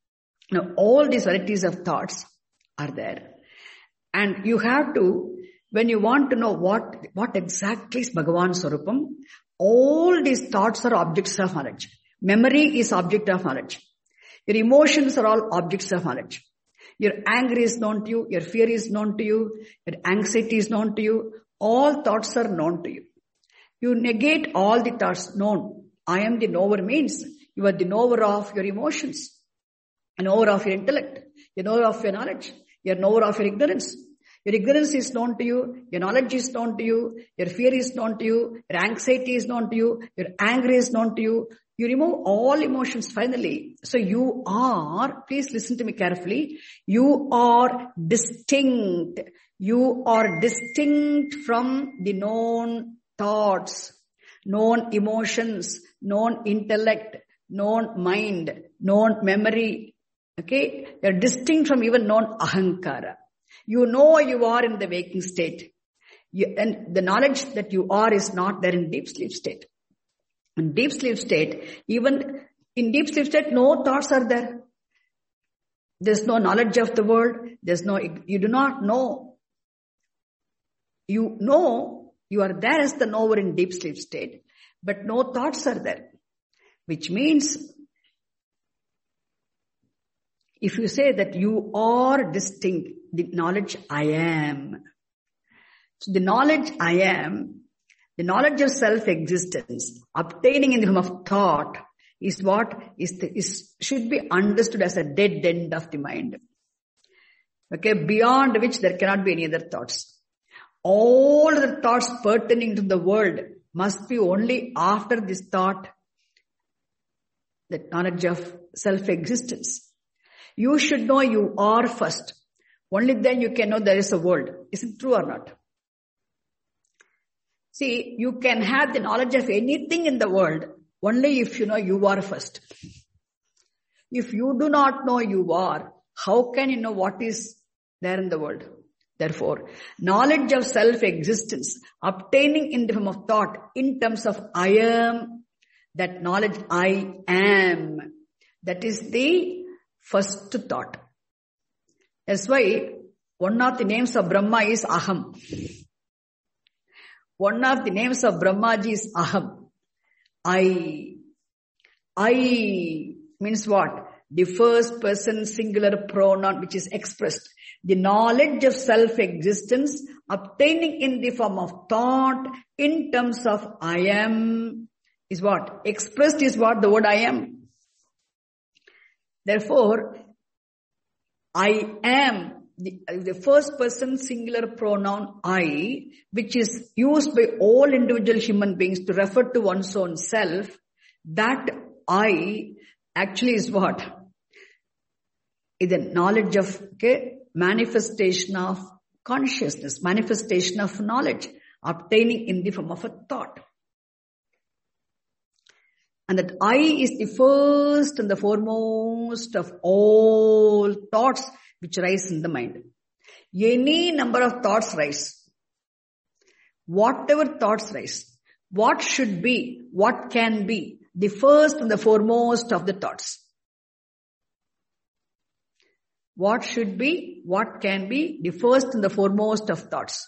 Now, all these varieties of thoughts are there. And you have to, when you want to know what, what exactly is Bhagavan Swarupam, all these thoughts are objects of knowledge. Memory is object of knowledge. Your emotions are all objects of knowledge. Your anger is known to you. Your fear is known to you. Your anxiety is known to you. All thoughts are known to you. You negate all the thoughts known. I am the knower means you are the knower of your emotions, a knower of your intellect, a knower of your knowledge, you are knower of your ignorance. Your ignorance is known to you, your knowledge is known to you, your fear is known to you, your anxiety is known to you, your anger is known to you. You remove all emotions finally. So you are, please listen to me carefully, you are distinct. You are distinct from the known thoughts, known emotions, known intellect, known mind, known memory. Okay? You are distinct from even known ahankara. You know you are in the waking state. You, and the knowledge that you are is not there in deep sleep state. In deep sleep state, even in deep sleep state, no thoughts are there. There's no knowledge of the world. There's no, you do not know. You know you are there as the knower in deep sleep state, but no thoughts are there. Which means, if you say that you are distinct, the knowledge I am. So the knowledge I am, the knowledge of self-existence, obtaining in the form of thought, is what is, the, is should be understood as a dead end of the mind. Okay, beyond which there cannot be any other thoughts. All the thoughts pertaining to the world must be only after this thought, the knowledge of self-existence. You should know you are first. Only then you can know there is a world. Is it true or not? See, you can have the knowledge of anything in the world only if you know you are first. If you do not know you are, how can you know what is there in the world? Therefore, knowledge of self-existence, obtaining in the form of thought, in terms of I am, that knowledge I am, that is the first thought. That's why one of the names of Brahma is Aham. One of the names of Brahmaji is Aham. I. I means what? The first person singular pronoun which is expressed. The knowledge of self-existence obtaining in the form of thought in terms of I am is what? Expressed is what? The word I am. Therefore, I am, the, the first person singular pronoun I, which is used by all individual human beings to refer to one's own self, that I actually is what? Is the knowledge of, okay, manifestation of consciousness, manifestation of knowledge, obtaining in the form of a thought. And that I is the first and the foremost of all thoughts which rise in the mind. Any number of thoughts rise. Whatever thoughts rise, what should be, what can be, the first and the foremost of the thoughts. What should be, what can be, the first and the foremost of thoughts.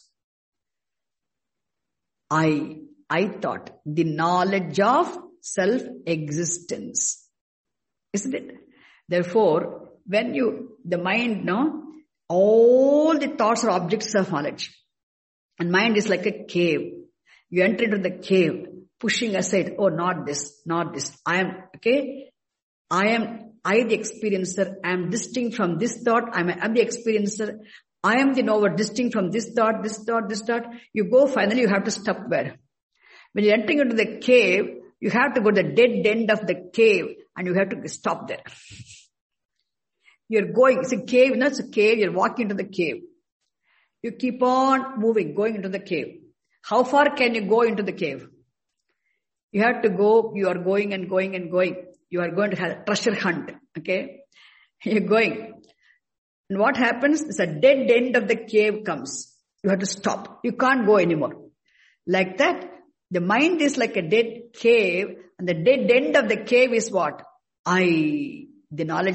I, I thought, the knowledge of self-existence. Isn't it? Therefore, when you, the mind, no, all the thoughts are objects of knowledge. And mind is like a cave. You enter into the cave, pushing aside, oh, not this, not this. I am, okay, I am, I the experiencer, I am distinct from this thought, I am, I am the experiencer, I am the knower, distinct from this thought, this thought, this thought. You go, finally you have to stop where? When you're entering into the cave, you have to go to the dead end of the cave and you have to stop there. You're going, it's a cave, no, it's a cave, you're walking into the cave. You keep on moving, going into the cave. How far can you go into the cave? You have to go, you are going and going and going. You are going to have a treasure hunt, okay? You're going. And what happens is a dead end of the cave comes. You have to stop. You can't go anymore. Like that, the mind is like a dead cave and the dead end of the cave is what? I, the knowledge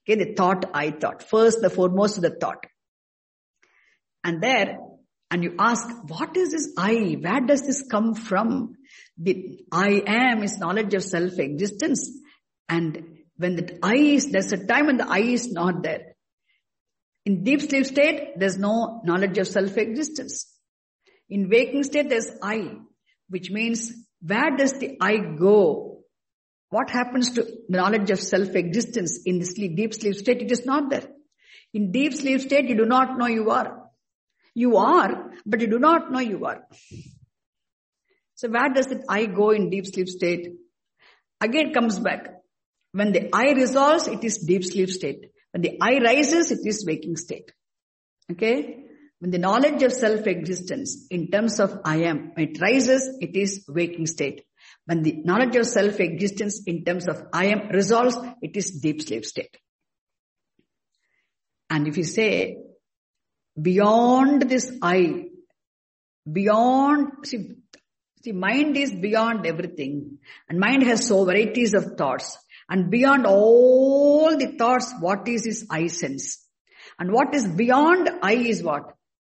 Okay, the thought, I thought. First, the foremost, the thought. And there, and you ask, what is this I? Where does this come from? The I am is knowledge of self-existence. And when the I is, there's a time when the I is not there. In deep sleep state, there's no knowledge of self-existence. In waking state, there's I, which means where does the I go? What happens to the knowledge of self-existence in the sleep, deep sleep state? It is not there. In deep sleep state, you do not know you are. You are, but you do not know you are. So where does the I go in deep sleep state? Again, it comes back. When the I resolves, it is deep sleep state. When the I rises, it is waking state. Okay? When the knowledge of self-existence in terms of I am, when it rises, it is waking state. When the knowledge of self-existence in terms of I am resolves, it is deep sleep state. And if you say, beyond this I, beyond, see, see, mind is beyond everything. And mind has so varieties of thoughts. And beyond all the thoughts, what is this I sense? And what is beyond I is what?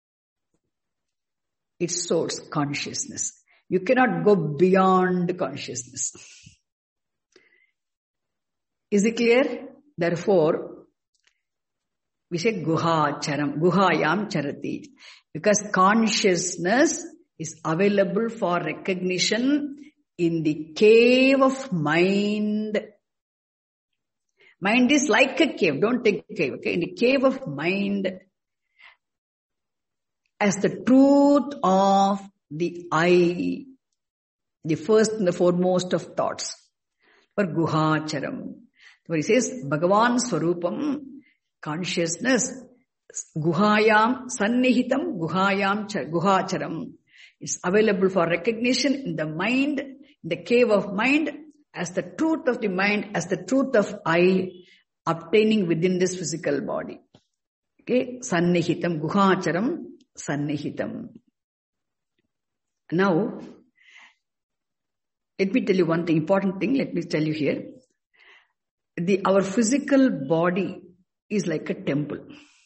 Its source, consciousness. You cannot go beyond consciousness. Is it clear? Therefore, we say guha charam, guhayam charati. Because consciousness is available for recognition in the cave of mind. Mind is like a cave. Don't take cave, okay? In the cave of mind, as the truth of the I, the first and the foremost of thoughts. For guhacharam. Where he says, Bhagavan Swarupam, consciousness, guhayam, sannihitam, guhayam, guhacharam. It's available for recognition in the mind, in the cave of mind, as the truth of the mind, as the truth of I, obtaining within this physical body. Okay, sannihitam, guhacharam, sannihitam. Now, let me tell you one thing, important thing, let me tell you here. The, our physical body is like a temple.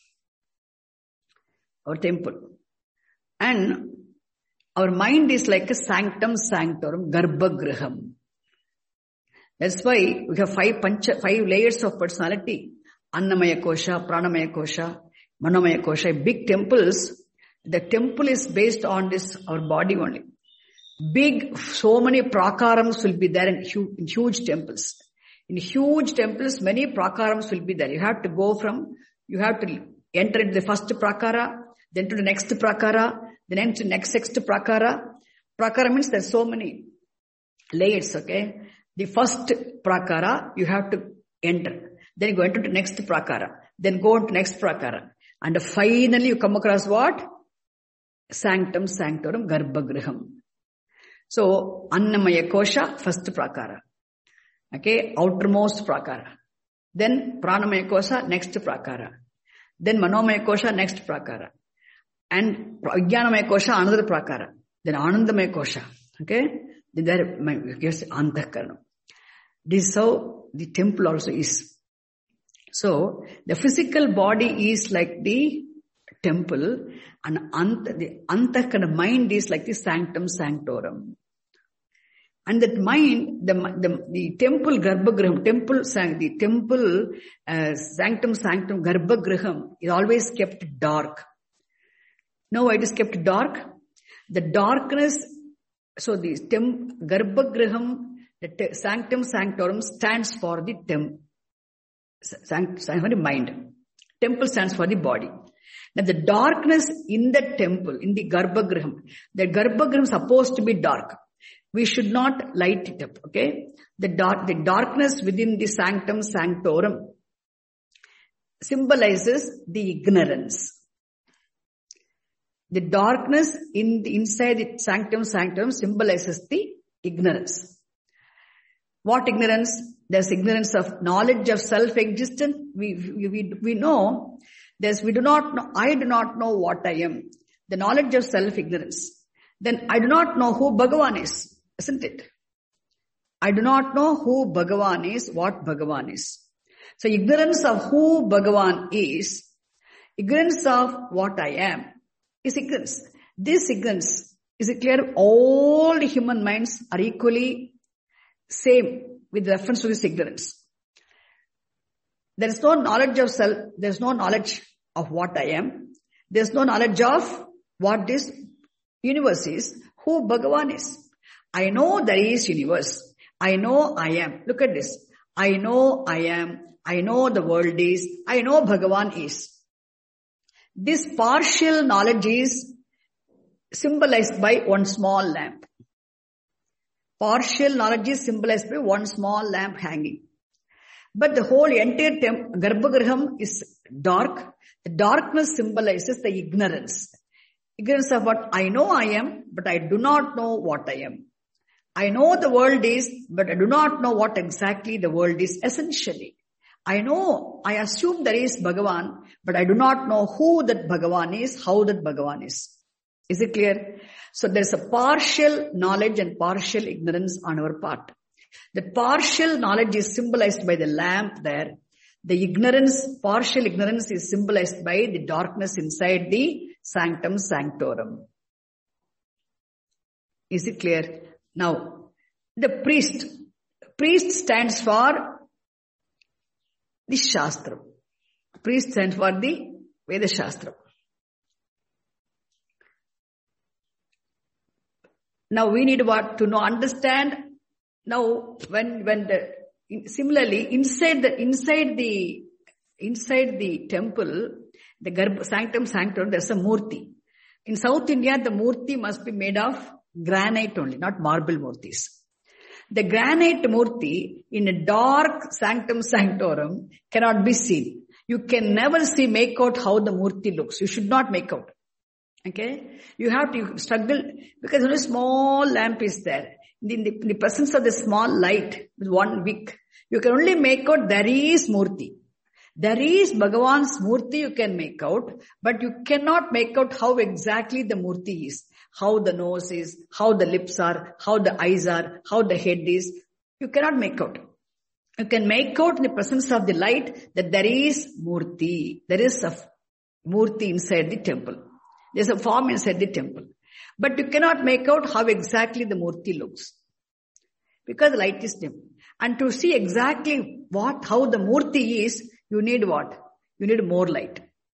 Our temple. And our mind is like a sanctum sanctorum, garbhagraham. That's why we have five pancha, five layers of personality. Annamaya kosha, pranamaya kosha, manomaya kosha, big temples. The temple is based on this, our body only. Big, so many prakarams will be there in huge, in huge temples. In huge temples, many prakarams will be there. You have to go from, you have to enter into the first prakara, then to the next prakara, then enter the next, next prakara. Prakara means there's so many layers, okay? The first prakara, you have to enter. Then you go into the next prakara. Then go into next prakara. And finally you come across what? Sanctum sanctorum garbhagraham. So, Annamaya kosha, first prakara. Okay, outermost prakara. Then Pranamaya kosha, next prakara. Then Manomaya kosha, next prakara. And Ajnanamaya kosha, another prakara. Then Anandamaya kosha. Okay, then there, yes, Antahkarana. This is how the temple also is. So, the physical body is like the temple, and ant- the Antahkarana mind is like the sanctum sanctorum. And that mind, the, the, the temple Garbhagraham, temple, the temple uh, sanctum sanctum Garbhagraham is always kept dark. Now it is kept dark. The darkness, so the tem, Garbhagraham, the te, sanctum sanctorum stands for the tem, stands for the mind. Temple stands for the body. Now the darkness in the temple, in the Garbhagraham, the Garbhagraham is supposed to be dark. We should not light it up, okay? The dark, the darkness within the sanctum sanctorum symbolizes the ignorance. The darkness in the, inside the sanctum sanctorum symbolizes the ignorance. What ignorance? There's ignorance of knowledge of self-existence. We, we, we, we know, there's, we do not know, I do not know what I am. The knowledge of self-ignorance. Then I do not know who Bhagavan is. Isn't it? I do not know who Bhagavan is, what Bhagavan is. So ignorance of who Bhagavan is, ignorance of what I am, is ignorance. This ignorance, is it clear? All the human minds are equally same with reference to this ignorance. There is no knowledge of self. There is no knowledge of what I am. There is no knowledge of what this universe is, who Bhagavan is. I know there is universe. I know I am. Look at this. I know I am. I know the world is. I know Bhagavan is. This partial knowledge is symbolized by one small lamp. Partial knowledge is symbolized by one small lamp hanging. But the whole entire temp- Garbhagriha is dark. The darkness symbolizes the ignorance. Ignorance of what I know I am, but I do not know what I am. I know the world is, but I do not know what exactly the world is essentially. I know, I assume there is Bhagavan, but I do not know who that Bhagavan is, how that Bhagavan is. Is it clear? So there's a partial knowledge and partial ignorance on our part. The partial knowledge is symbolized by the lamp there. The ignorance, partial ignorance is symbolized by the darkness inside the sanctum sanctorum. Is it clear? Now, the priest. Priest stands for the Shastra. Priest stands for the Veda Shastra. Now we need what to know, understand. Now, when when the similarly inside the inside the inside the temple, the Garbha, sanctum sanctorum, there's a murti. In South India, the murti must be made of granite only, not marble murtis. The granite murti in a dark sanctum sanctorum cannot be seen. You can never see, make out how the murti looks. You should not make out. Okay? You have to struggle because only a small lamp is there. In the, in the presence of the small light with one wick, you can only make out there is murti. There is Bhagavan's murti you can make out, but you cannot make out how exactly the murti is. How the nose is, how the lips are, how the eyes are, how the head is. You cannot make out. You can make out in the presence of the light that there is murti. There is a murti inside the temple. There's a form inside the temple. But you cannot make out how exactly the murti looks. Because the light is dim. And to see exactly what, how the murti is, you need what? You need more light.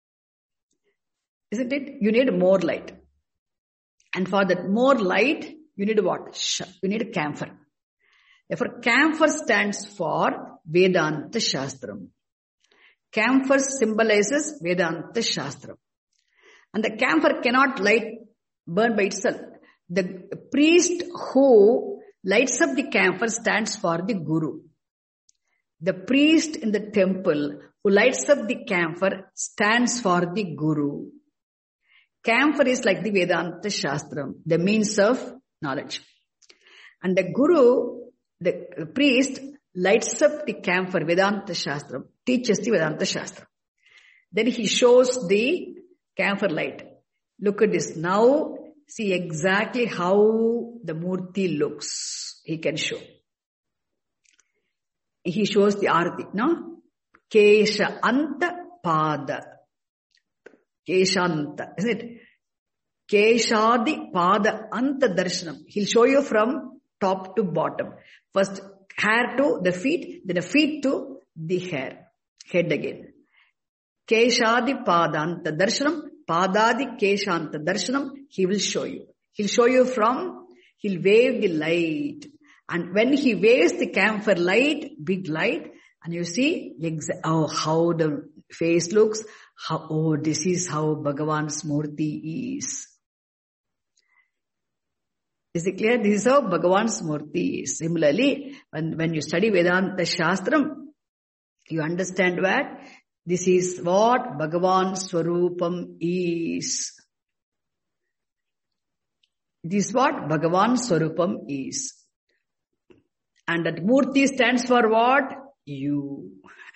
Isn't it? You need more light. And for that more light, you need what? You need a camphor. Therefore, camphor stands for Vedanta Shastram. Camphor symbolizes Vedanta Shastram. And the camphor cannot light, burn by itself. The priest who lights up the camphor stands for the Guru. The priest in the temple who lights up the camphor stands for the Guru. Camphor is like the Vedanta Shastram, the means of knowledge. And the Guru, the priest, lights up the camphor, Vedanta Shastram, teaches the Vedanta Shastram. Then he shows the camphor light. Look at this. Now, see exactly how the murti looks. He can show. He shows the arati, no? Kesha anta pada. Keshanta, isn't it? Keshadi pada anta darshanam. He'll show you from top to bottom. First hair to the feet, then the feet to the hair. Head again. Keshadi pada anta darshanam. Padadi keshanta darshanam. He will show you. He'll show you from, he'll wave the light. And when he waves the camphor light, big light, and you see exa- oh, how the face looks, how, oh, this is how Bhagavan's murti is. Is it clear? This is how Bhagavan's murti is. Similarly, when, when you study Vedanta Shastram, you understand what? This is what Bhagavan's Swarupam is. This is what Bhagavan's Swarupam is. And that murti stands for what? You.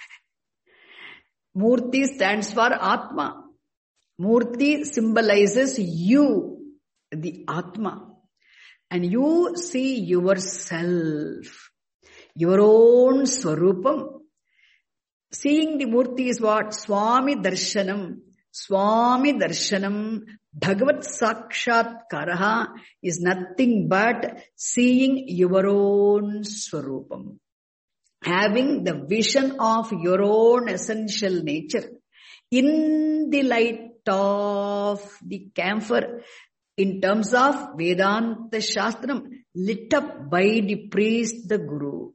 Murti stands for Atma. Murti symbolizes you, the Atma. And you see yourself, your own Swarupam. Seeing the Murti is what? Swami Darshanam. Swami Darshanam. Bhagavat Sakshatkaraha is nothing but seeing your own Swarupam. Having the vision of your own essential nature in the light of the camphor, in terms of Vedanta Shastram, lit up by the priest, the Guru.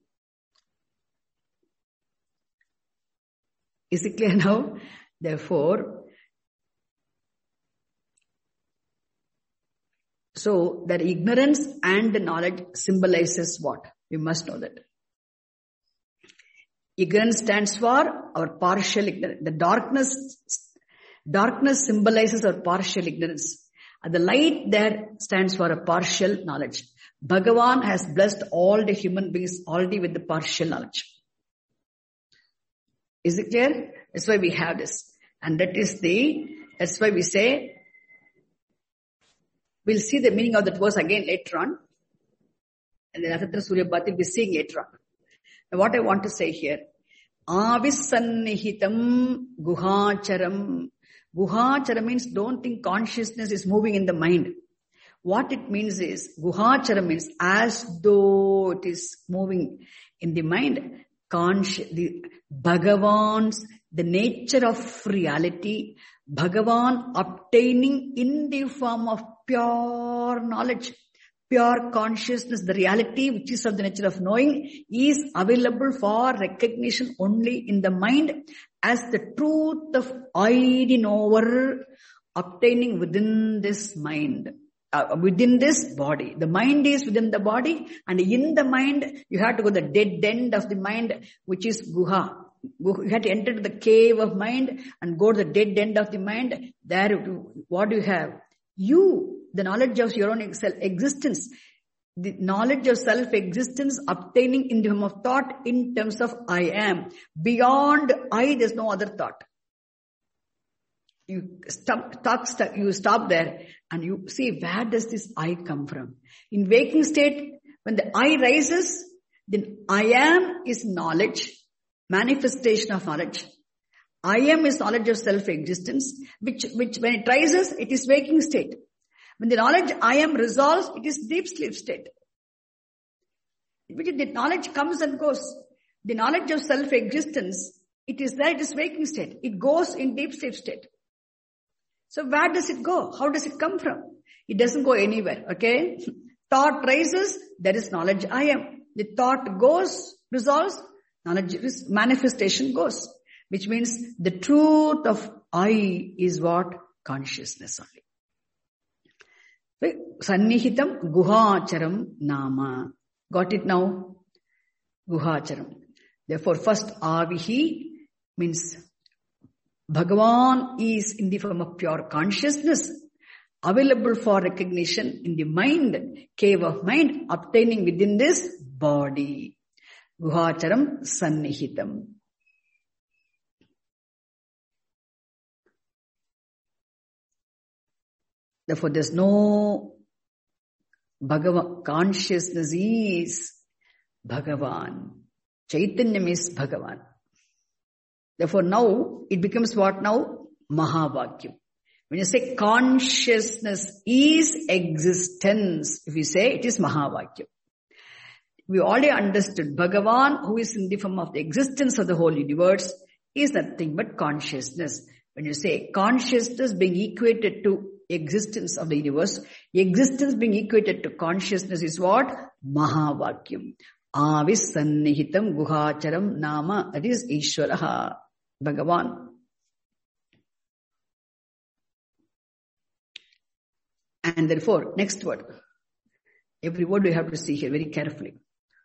Is it clear now? Therefore, so that ignorance and the knowledge symbolizes what? We must know that. Ignorance stands for our partial ignorance. The darkness, darkness symbolizes our partial ignorance. And the light there stands for a partial knowledge. Bhagavan has blessed all the human beings already with the partial knowledge. Is it clear? That's why we have this. And that is the, that's why we say, we'll see the meaning of that verse again later on. And then Natatra Surya Bhati we'll be seeing later on. Now what I want to say here, Avisannihitam Guhacharam. Guhacharam means don't think consciousness is moving in the mind. What it means is, Guhacharam means as though it is moving in the mind. Consci- the Bhagavan's, the nature of reality, Bhagavan obtaining in the form of pure knowledge, pure consciousness, the reality which is of the nature of knowing is available for recognition only in the mind as the truth of I knower obtaining within this mind, uh, within this body. The mind is within the body, and in the mind you have to go to the dead end of the mind, which is Guha. You have to enter the cave of mind and go to the dead end of the mind. There, what do you have? You, the knowledge of your own self-existence, the knowledge of self-existence obtaining in the form of thought in terms of I am. Beyond I, there's no other thought. You stop, talk, stop, you stop there and you see, where does this I come from? In waking state, when the I rises, then I am is knowledge, manifestation of knowledge. I am is knowledge of self-existence, which, which when it rises, it is waking state. When the knowledge I am resolves, it is deep sleep state. Which the knowledge comes and goes. The knowledge of self-existence, it is there, it is waking state. It goes in deep sleep state. So where does it go? How does it come from? It doesn't go anywhere, okay? Thought rises, there is knowledge I am. The thought goes, resolves, knowledge is, manifestation goes. Which means the truth of I is what? Consciousness only. Sannihitam Guhacharam Nama. Got it now? Guhacharam. Therefore, first Avihi means Bhagavan is in the form of pure consciousness, available for recognition in the mind, cave of mind, obtaining within this body. Guhacharam Sannihitam. Therefore, there's no Bhagavan. Consciousness is Bhagavan. Chaitanyam is Bhagavan. Therefore, now it becomes what now? Mahavakyam. When you say consciousness is existence, if you say it is Mahavakyam. We already understood Bhagavan, who is in the form of the existence of the whole universe, is nothing but consciousness. When you say consciousness being equated to existence of the universe, existence being equated to consciousness is what? Mahavakyam. Avisannihitam Guhacharam Nama. That is Ishwaraha, Bhagavan. And therefore, next word. Every word we have to see here very carefully.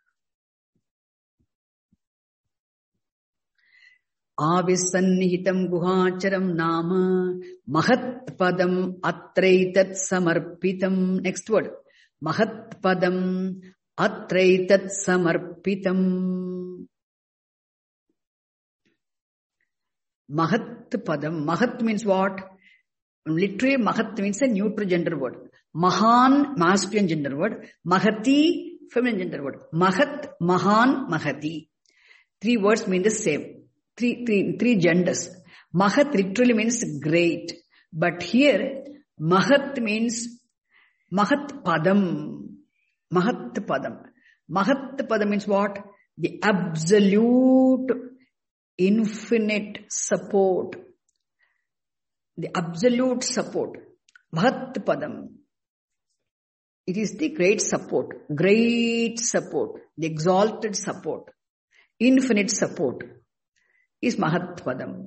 Avisannihitam Guhacharam Nama Mahat Padam Atraitat Samarpitam. Next word. Mahat Padam Atraitat Samarpitam. Mahat Padam. Mahat means what? Literally, Mahat means a neutral gender word. Mahan, masculine gender word. Mahati, feminine gender word. Mahat, Mahan, Mahati. Three words mean the same. three, three, three genders. Mahat literally means great. But here, Mahat means Mahat Padam. Mahat Padam. Mahat Padam means what? The absolute, infinite support. The absolute support. Mahat Padam. It is the great support. Great support. The exalted support. Infinite support is Mahat Padam.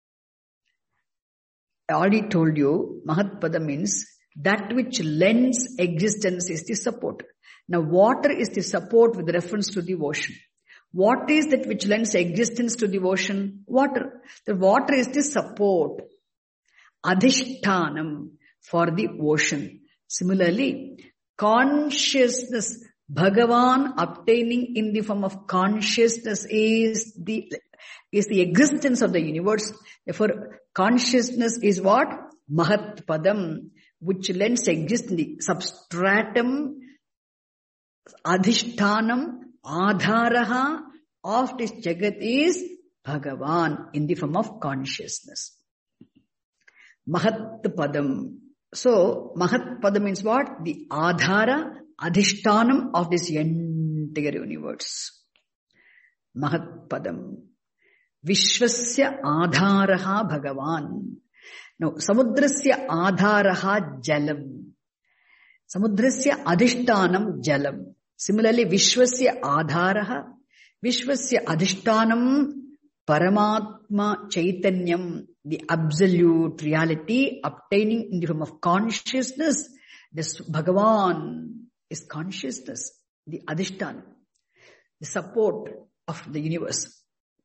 I already told you, Mahat Padam means that which lends existence is the support. Now, water is the support with reference to the ocean. What is that which lends existence to the ocean? Water. The water is the support. Adhishtanam for the ocean. Similarly, consciousness, Bhagavan obtaining in the form of consciousness is the, is the existence of the universe. Therefore, consciousness is what? Mahat Padam, which lends existence, the substratum, Adhishtanam, Adharaha of this Jagat is Bhagavan in the form of consciousness. Mahat Padam. So, Mahat Padam means what? The Adhara, Adhishtanam of this entire universe. Mahat Padam. Vishwasya Adharaha Bhagavan. Now, Samudrasya Adharaha Jalam. Samudrasya Adhishtanam Jalam. Similarly, Vishwasya Adharaha, Vishwasya Adhishtanam, Paramatma Chaitanyam, the absolute reality obtaining in the form of consciousness. This Bhagavan is consciousness, the Adhishtanam, the support of the universe.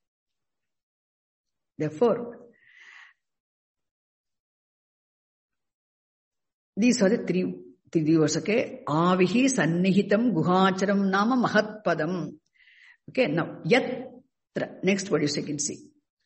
Therefore, these are the three Three verses, okay? Avihi sannihitam guhacharam nama mahatpadam. Okay, now, yatra. Next word you can see.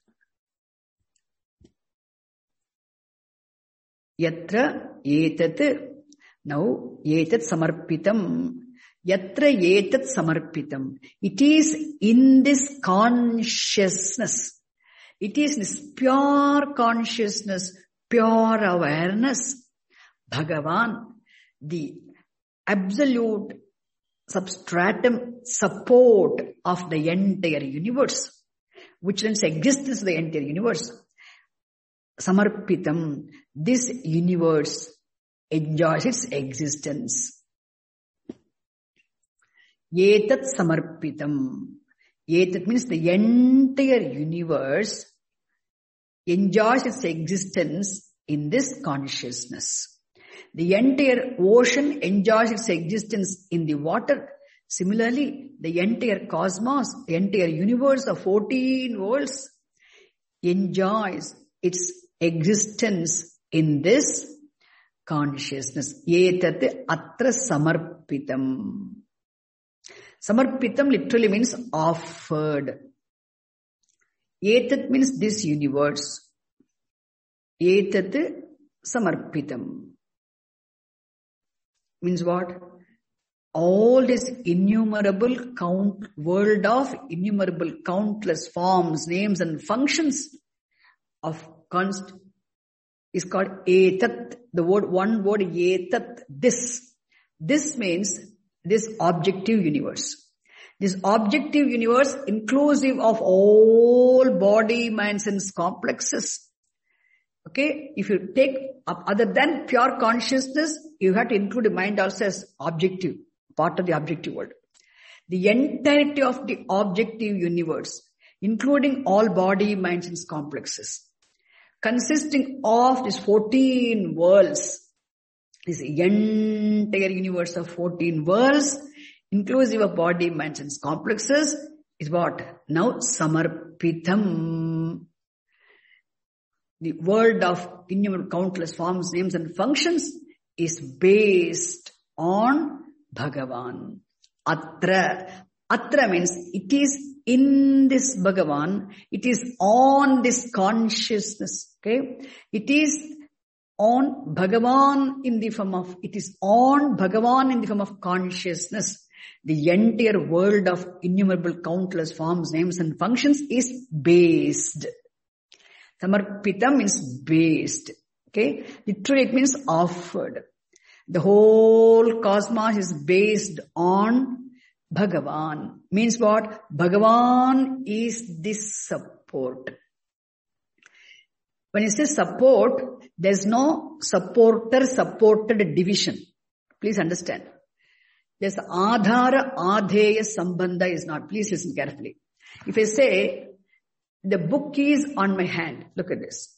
Yatra etat. Now, etat samarpitam. Yatra etat samarpitam. It is in this consciousness. It is this pure consciousness, pure awareness. Bhagavan, the absolute substratum support of the entire universe, which lends existence to the entire universe. Samarpitam, this universe enjoys its existence. Yetat samarpitam. Yetat means the entire universe enjoys its existence in this consciousness. The entire ocean enjoys its existence in the water. Similarly, the entire cosmos, the entire universe of fourteen worlds enjoys its existence in this consciousness. Yetat atra samarpitam. Samarpitam literally means offered. Yetat means this universe. Yetat samarpitam. Means what? All this innumerable count, world of innumerable countless forms, names and functions of const is called etat. The word, one word etat, this. This means this objective universe. This objective universe inclusive of all body, mind, sense complexes. Okay, if you take up other than pure consciousness, you have to include the mind also as objective, part of the objective world. The entirety of the objective universe, including all body, mind, sense complexes, consisting of these fourteen worlds, this entire universe of fourteen worlds, inclusive of body, mind, sense complexes, is what? Now, samarpitam. The world of innumerable countless forms, names and functions is based on Bhagavan. Atra. Atra means it is in this Bhagavan. It is on this consciousness. Okay. It is on Bhagavan in the form of, it is on Bhagavan in the form of consciousness. The entire world of innumerable countless forms, names and functions is based. Samarpita means based. Okay. Literally it means offered. The whole cosmos is based on Bhagavan. Means what? Bhagavan is the support. When you say support, there's no supporter-supported division. Please understand. There's Adhara, Adheya, Sambandha is not. Please listen carefully. If I say, the book is on my hand. Look at this.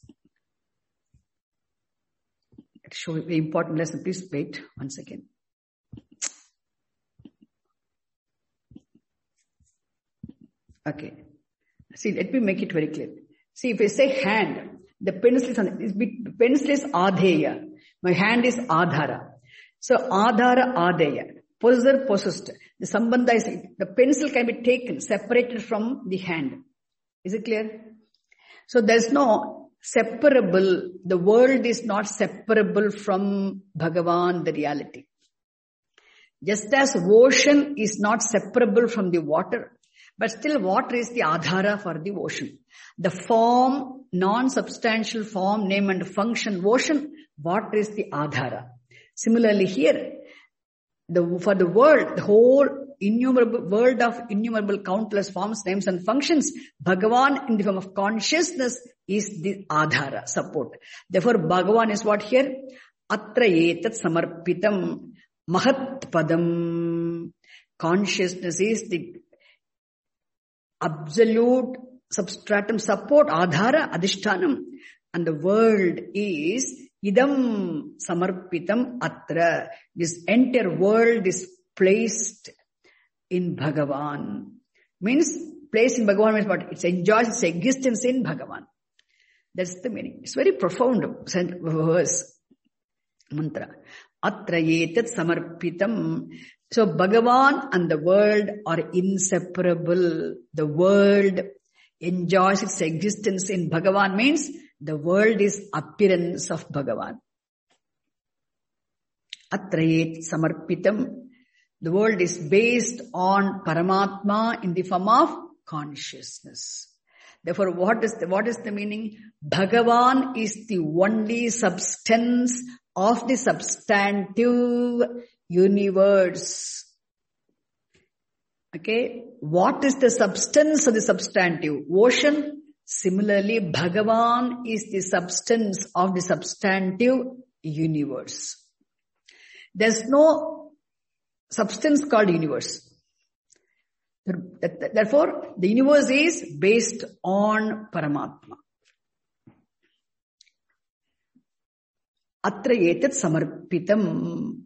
I'll show you the important lesson. Please wait one second. Okay. See, let me make it very clear. See, if I say hand, the pencil is on, the pencil is Adheya. My hand is Adhara. So Adhara, Adheya. Possessor, possessed. The Sambandha is, the pencil can be taken, separated from the hand. Is it clear? So there's no separable, the world is not separable from Bhagavan, the reality. Just as ocean is not separable from the water, but still water is the Adhara for the ocean. The form, non-substantial form, name and function, ocean, water is the Adhara. Similarly here, the, for the world, the whole innumerable world of innumerable countless forms, names and functions, Bhagavan in the form of consciousness is the Adhara, support. Therefore, Bhagavan is what here? Atra etat samarpitam mahat padam. Consciousness is the absolute substratum, support, Adhara, Adhishtanam. And the world is idam samarpitam atra. This entire world is placed in Bhagavan. Means placed in Bhagavan means what? It enjoys its existence in Bhagavan. That's the meaning. It's very profound verse. Mantra. Atra etat samarpitam. So Bhagavan and the world are inseparable. The world enjoys its existence in Bhagavan means the world is appearance of Bhagavan. Atrayet samarpitam. The world is based on Paramatma in the form of consciousness. Therefore, what is the, what is the meaning? Bhagavan is the only substance of the substantive universe. Okay. What is the substance of the substantive? Ocean. Similarly, Bhagavan is the substance of the substantive universe. There's no substance called universe. Therefore, the universe is based on Paramatma. Atra etat samarpitam.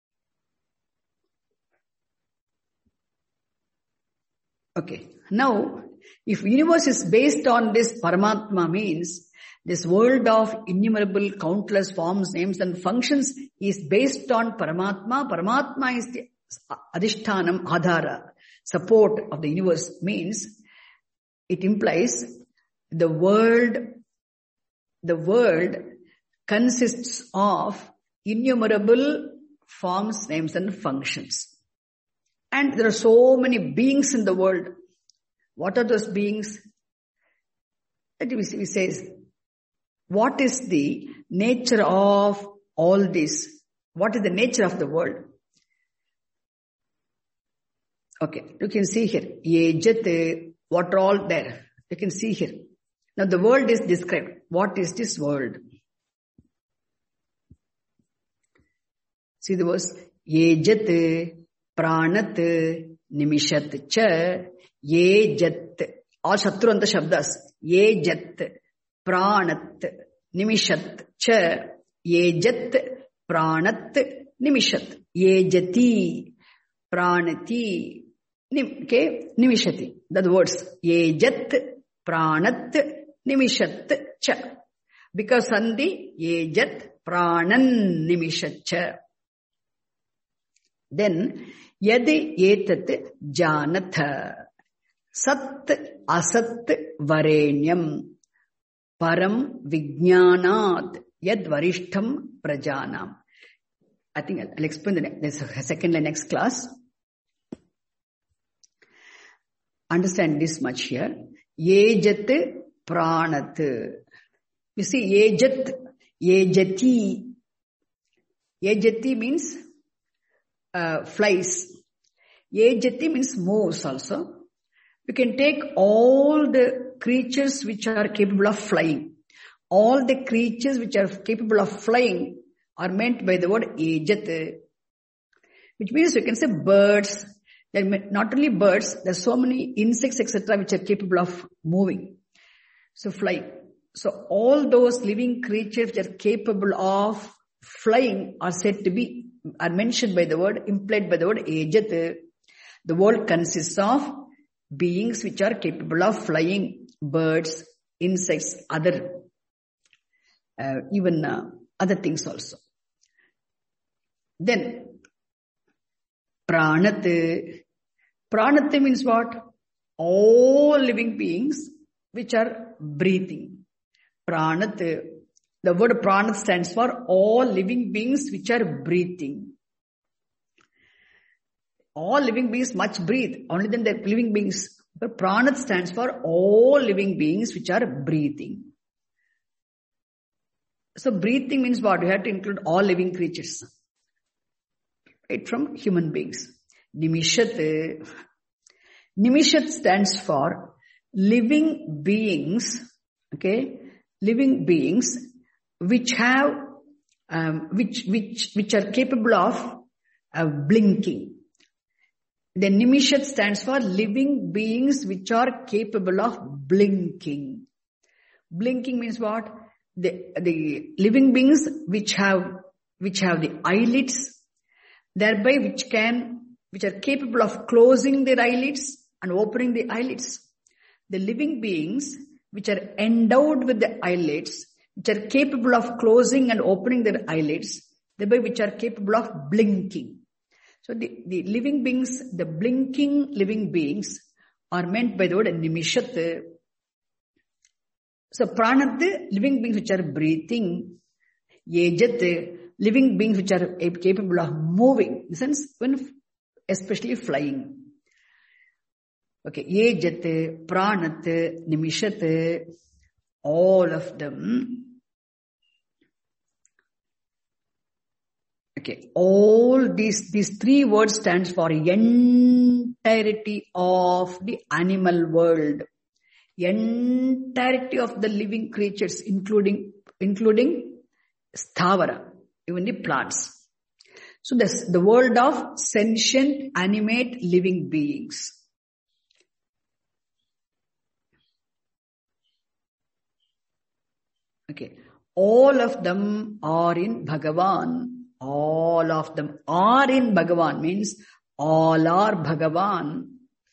Okay. Now, if universe is based on this Paramatma means this world of innumerable countless forms, names and functions is based on Paramatma. Paramatma is the Adhishtanam, Adhara, support of the universe means it implies the world, the world consists of innumerable forms, names and functions. And there are so many beings in the world. What are those beings? He says, what is the nature of all this? What is the nature of the world? Okay, you can see here. Yejat, what are all there? You can see here. Now the world is described. What is this world? See the verse. Yejat, pranat, nimishat cha, yejat. All Shatruvanta Shabdas. Yejat, pranat, nimishat cha, yejat, pranat, nimishat. Yejati, pranati, okay, nimishati. That words. Yejat, pranat, nimishat cha. Because sandhi, yejat, pranan, nimishat cha. Then, yadi etat janatha. Sat asat varenyam. Param vijnanat. Yad varishtham prajanam. I think I'll explain the next, second line next class. understand this much here. Yejat pranat. You see, yejat, yejati. Yejati means uh, flies. Yejati means moves also. You can take all the creatures which are capable of flying. All the creatures which are capable of flying are meant by the word yejat. Which means you can say birds. There are not only birds, there are so many insects, et cetera, which are capable of moving. So flying. So all those living creatures which are capable of flying are said to be, are mentioned by the word, implied by the word yejat. The world consists of beings which are capable of flying, birds, insects, other, uh, even uh, other things also. Then, pranat. Pranat means what? All living beings which are breathing. Pranat. The word pranat stands for all living beings which are breathing. All living beings must breathe. Only then they're living beings. But pranat stands for all living beings which are breathing. So breathing means what? You have to include all living creatures. Right from human beings. Nimishat. Nimishat stands for living beings. Okay. Living beings which have, um, which, which, which are capable of uh, blinking. The Nimishat stands for living beings which are capable of blinking. Blinking means what? The, the living beings which have, which have the eyelids, thereby which can, which are capable of closing their eyelids and opening the eyelids. The living beings which are endowed with the eyelids, which are capable of closing and opening their eyelids, thereby which are capable of blinking. So the, the living beings, the blinking living beings are meant by the word nimishat. So pranat, living beings which are breathing. Yejat, living beings which are capable of moving. In the sense, when especially flying. Okay, yejat, pranat, nimishat, all of them. Okay, all these, these three words stands for entirety of the animal world. Entirety of the living creatures, including, including sthavara, even the plants. So this, the world of sentient, animate, living beings. Okay, all of them are in Bhagavan. All of them are in Bhagavan means all are Bhagavan.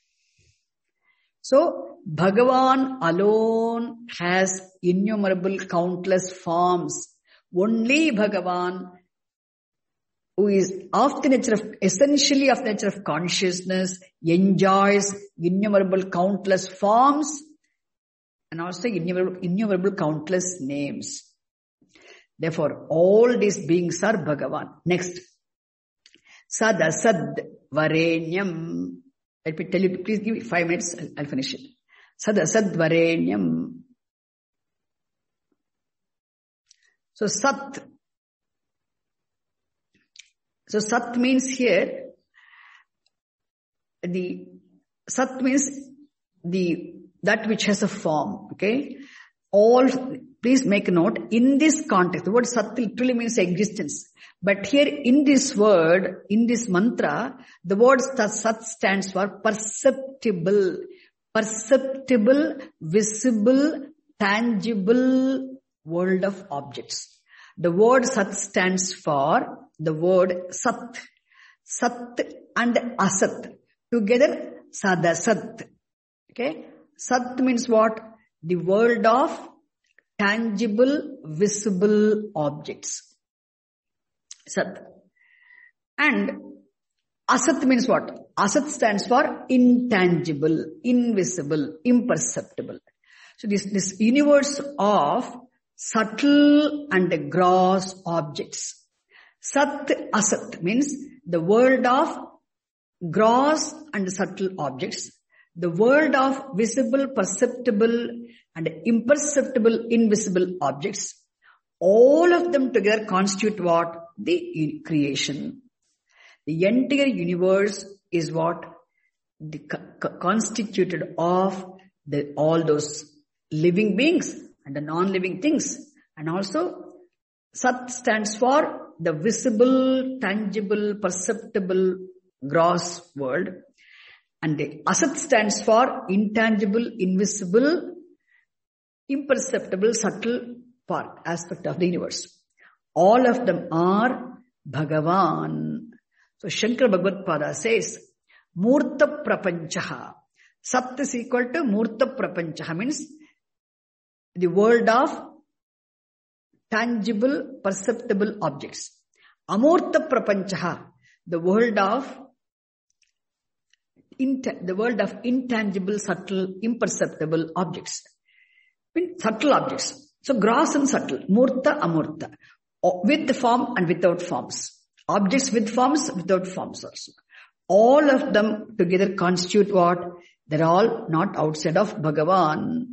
So Bhagavan alone has innumerable countless forms. Only Bhagavan, who is of the nature of, essentially of the nature of consciousness, enjoys innumerable countless forms and also innumerable, innumerable countless names. Therefore, all these beings are Bhagavan. Next. Sadasad Varenyam. Let me tell you, please give me five minutes, I'll, I'll finish it. Sadasad Varenyam. So Sat. So Sat means here, the, Sat means the, that which has a form, okay? All, please make a note, in this context, the word Sat literally means existence. But here in this word, in this mantra, the word Sat stands for perceptible, perceptible, visible, tangible world of objects. The word Sat stands for the word Sat. Sat and Asat. Together, Sadasat. Okay? Sat means what? The world of tangible, visible objects. Sat. And Asat means what? Asat stands for intangible, invisible, imperceptible. So this, this universe of subtle and gross objects. Sat, Asat means the world of gross and subtle objects. the world of visible, perceptible and imperceptible, invisible objects, all of them together constitute what? The creation. The entire universe is what? The co- constituted of the, all those living beings and the non-living things. And also, Sat stands for the visible, tangible, perceptible, gross world. And the Asat stands for intangible, invisible, imperceptible, subtle part, aspect of the universe. All of them are Bhagavan. So Shankara Bhagavad Pada says, Murta Prapanchaha. Sat is equal to Murta Prapanchaha, means the world of tangible, perceptible objects. Amurta Prapanchaha, the world of int- the world of intangible, subtle, imperceptible objects. Subtle objects. So gross and subtle. Murta, Amurta. With the form and without forms. Objects with forms, without forms also. All of them together constitute what? They're all not outside of Bhagavan.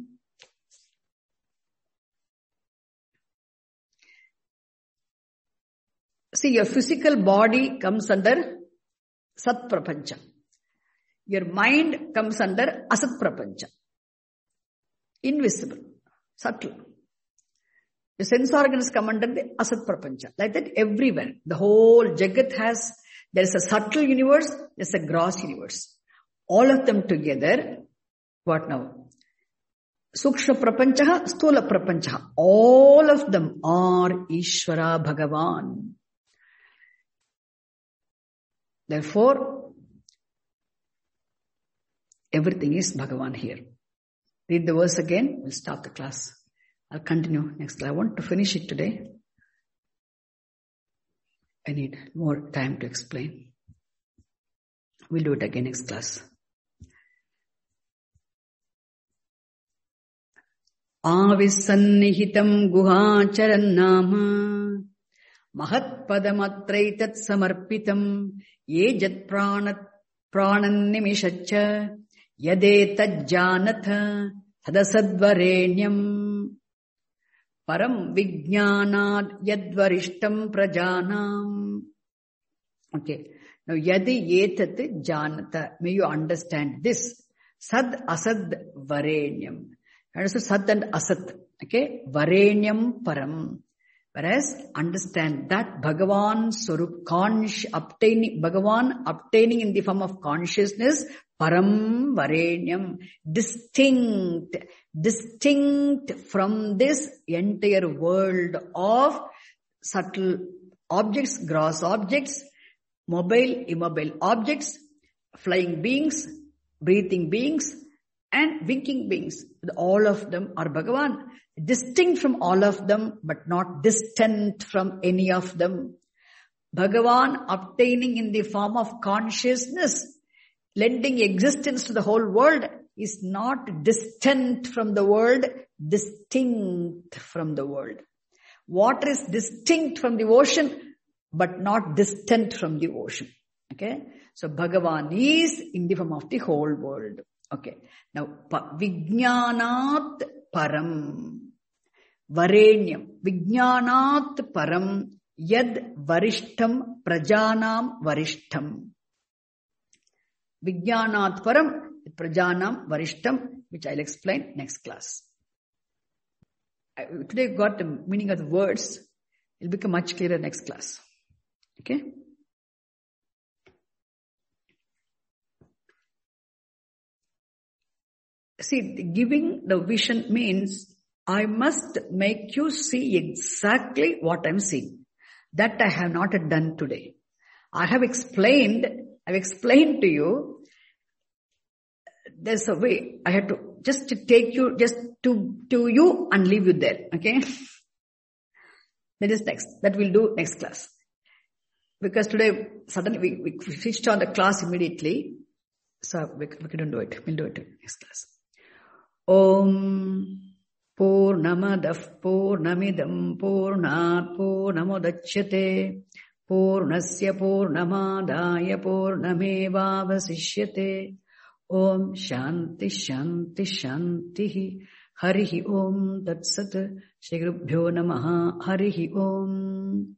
See, your physical body comes under Sat Prapancha. Your mind comes under Asat Prapancha. Invisible, subtle. The sense organs come under the Asat Prapancha. Like that everywhere. The whole Jagat has, there is a subtle universe, there is a gross universe. All of them together, what now? Sukshma Prapanchaha, Stula Prapanchaha. All of them are Ishvara Bhagavan. Therefore, everything is Bhagavan here. Read the verse again. We'll stop the class. I'll continue next class. I want to finish it today. I need more time to explain. We'll do it again next class. Avisannihitam guhacharannama mahatpadamatraitat samarpitam yejat pranat pranannimishaccha yadetat janatha tadasadvarenyam param vijnanad yadvarishtam prajanam. Okay. Now yadi etat janatha. May you understand this. Sad asad varenyam. And so Sat and Asat. Okay. Varenyam param. Whereas understand that Bhagavan Swarup, consci- obtaining, Bhagavan obtaining in the form of consciousness, param varenyam, distinct, distinct from this entire world of subtle objects, gross objects, mobile, immobile objects, flying beings, breathing beings, and winking beings. All of them are Bhagavan. Distinct from all of them, but not distant from any of them. Bhagavan obtaining in the form of consciousness, lending existence to the whole world, is not distant from the world, distinct from the world. Water is distinct from the ocean, but not distant from the ocean. Okay. So Bhagavan is in the form of the whole world. Okay. Now, Vijnanat Param. Varenyam. Vijnanat Param. Yad Varishtam Prajanam Varishtam. Vijnanat Param. Prajanam Varishtam, which I'll explain next class. I, today we got the meaning of the words. It'll become much clearer next class. Okay? See, giving the vision means I must make you see exactly what I'm seeing. That I have not done today. I have explained, I've explained to you, there's a way. I have to just to take you, just to, to you and leave you there. Okay? That is next. That we'll do next class. Because today, suddenly we, we switched on the class immediately. So we, we couldn't do it. We'll do it next class. Om Purnamadav Purnamidam Purnat Purnamudachyate Purnasya Purnamadaya Purnamevavasishyate Om Shanti Shanti Shanti. Harihi Om Tat Sat. Shri Gurubhyo Namaha. Harihi Om.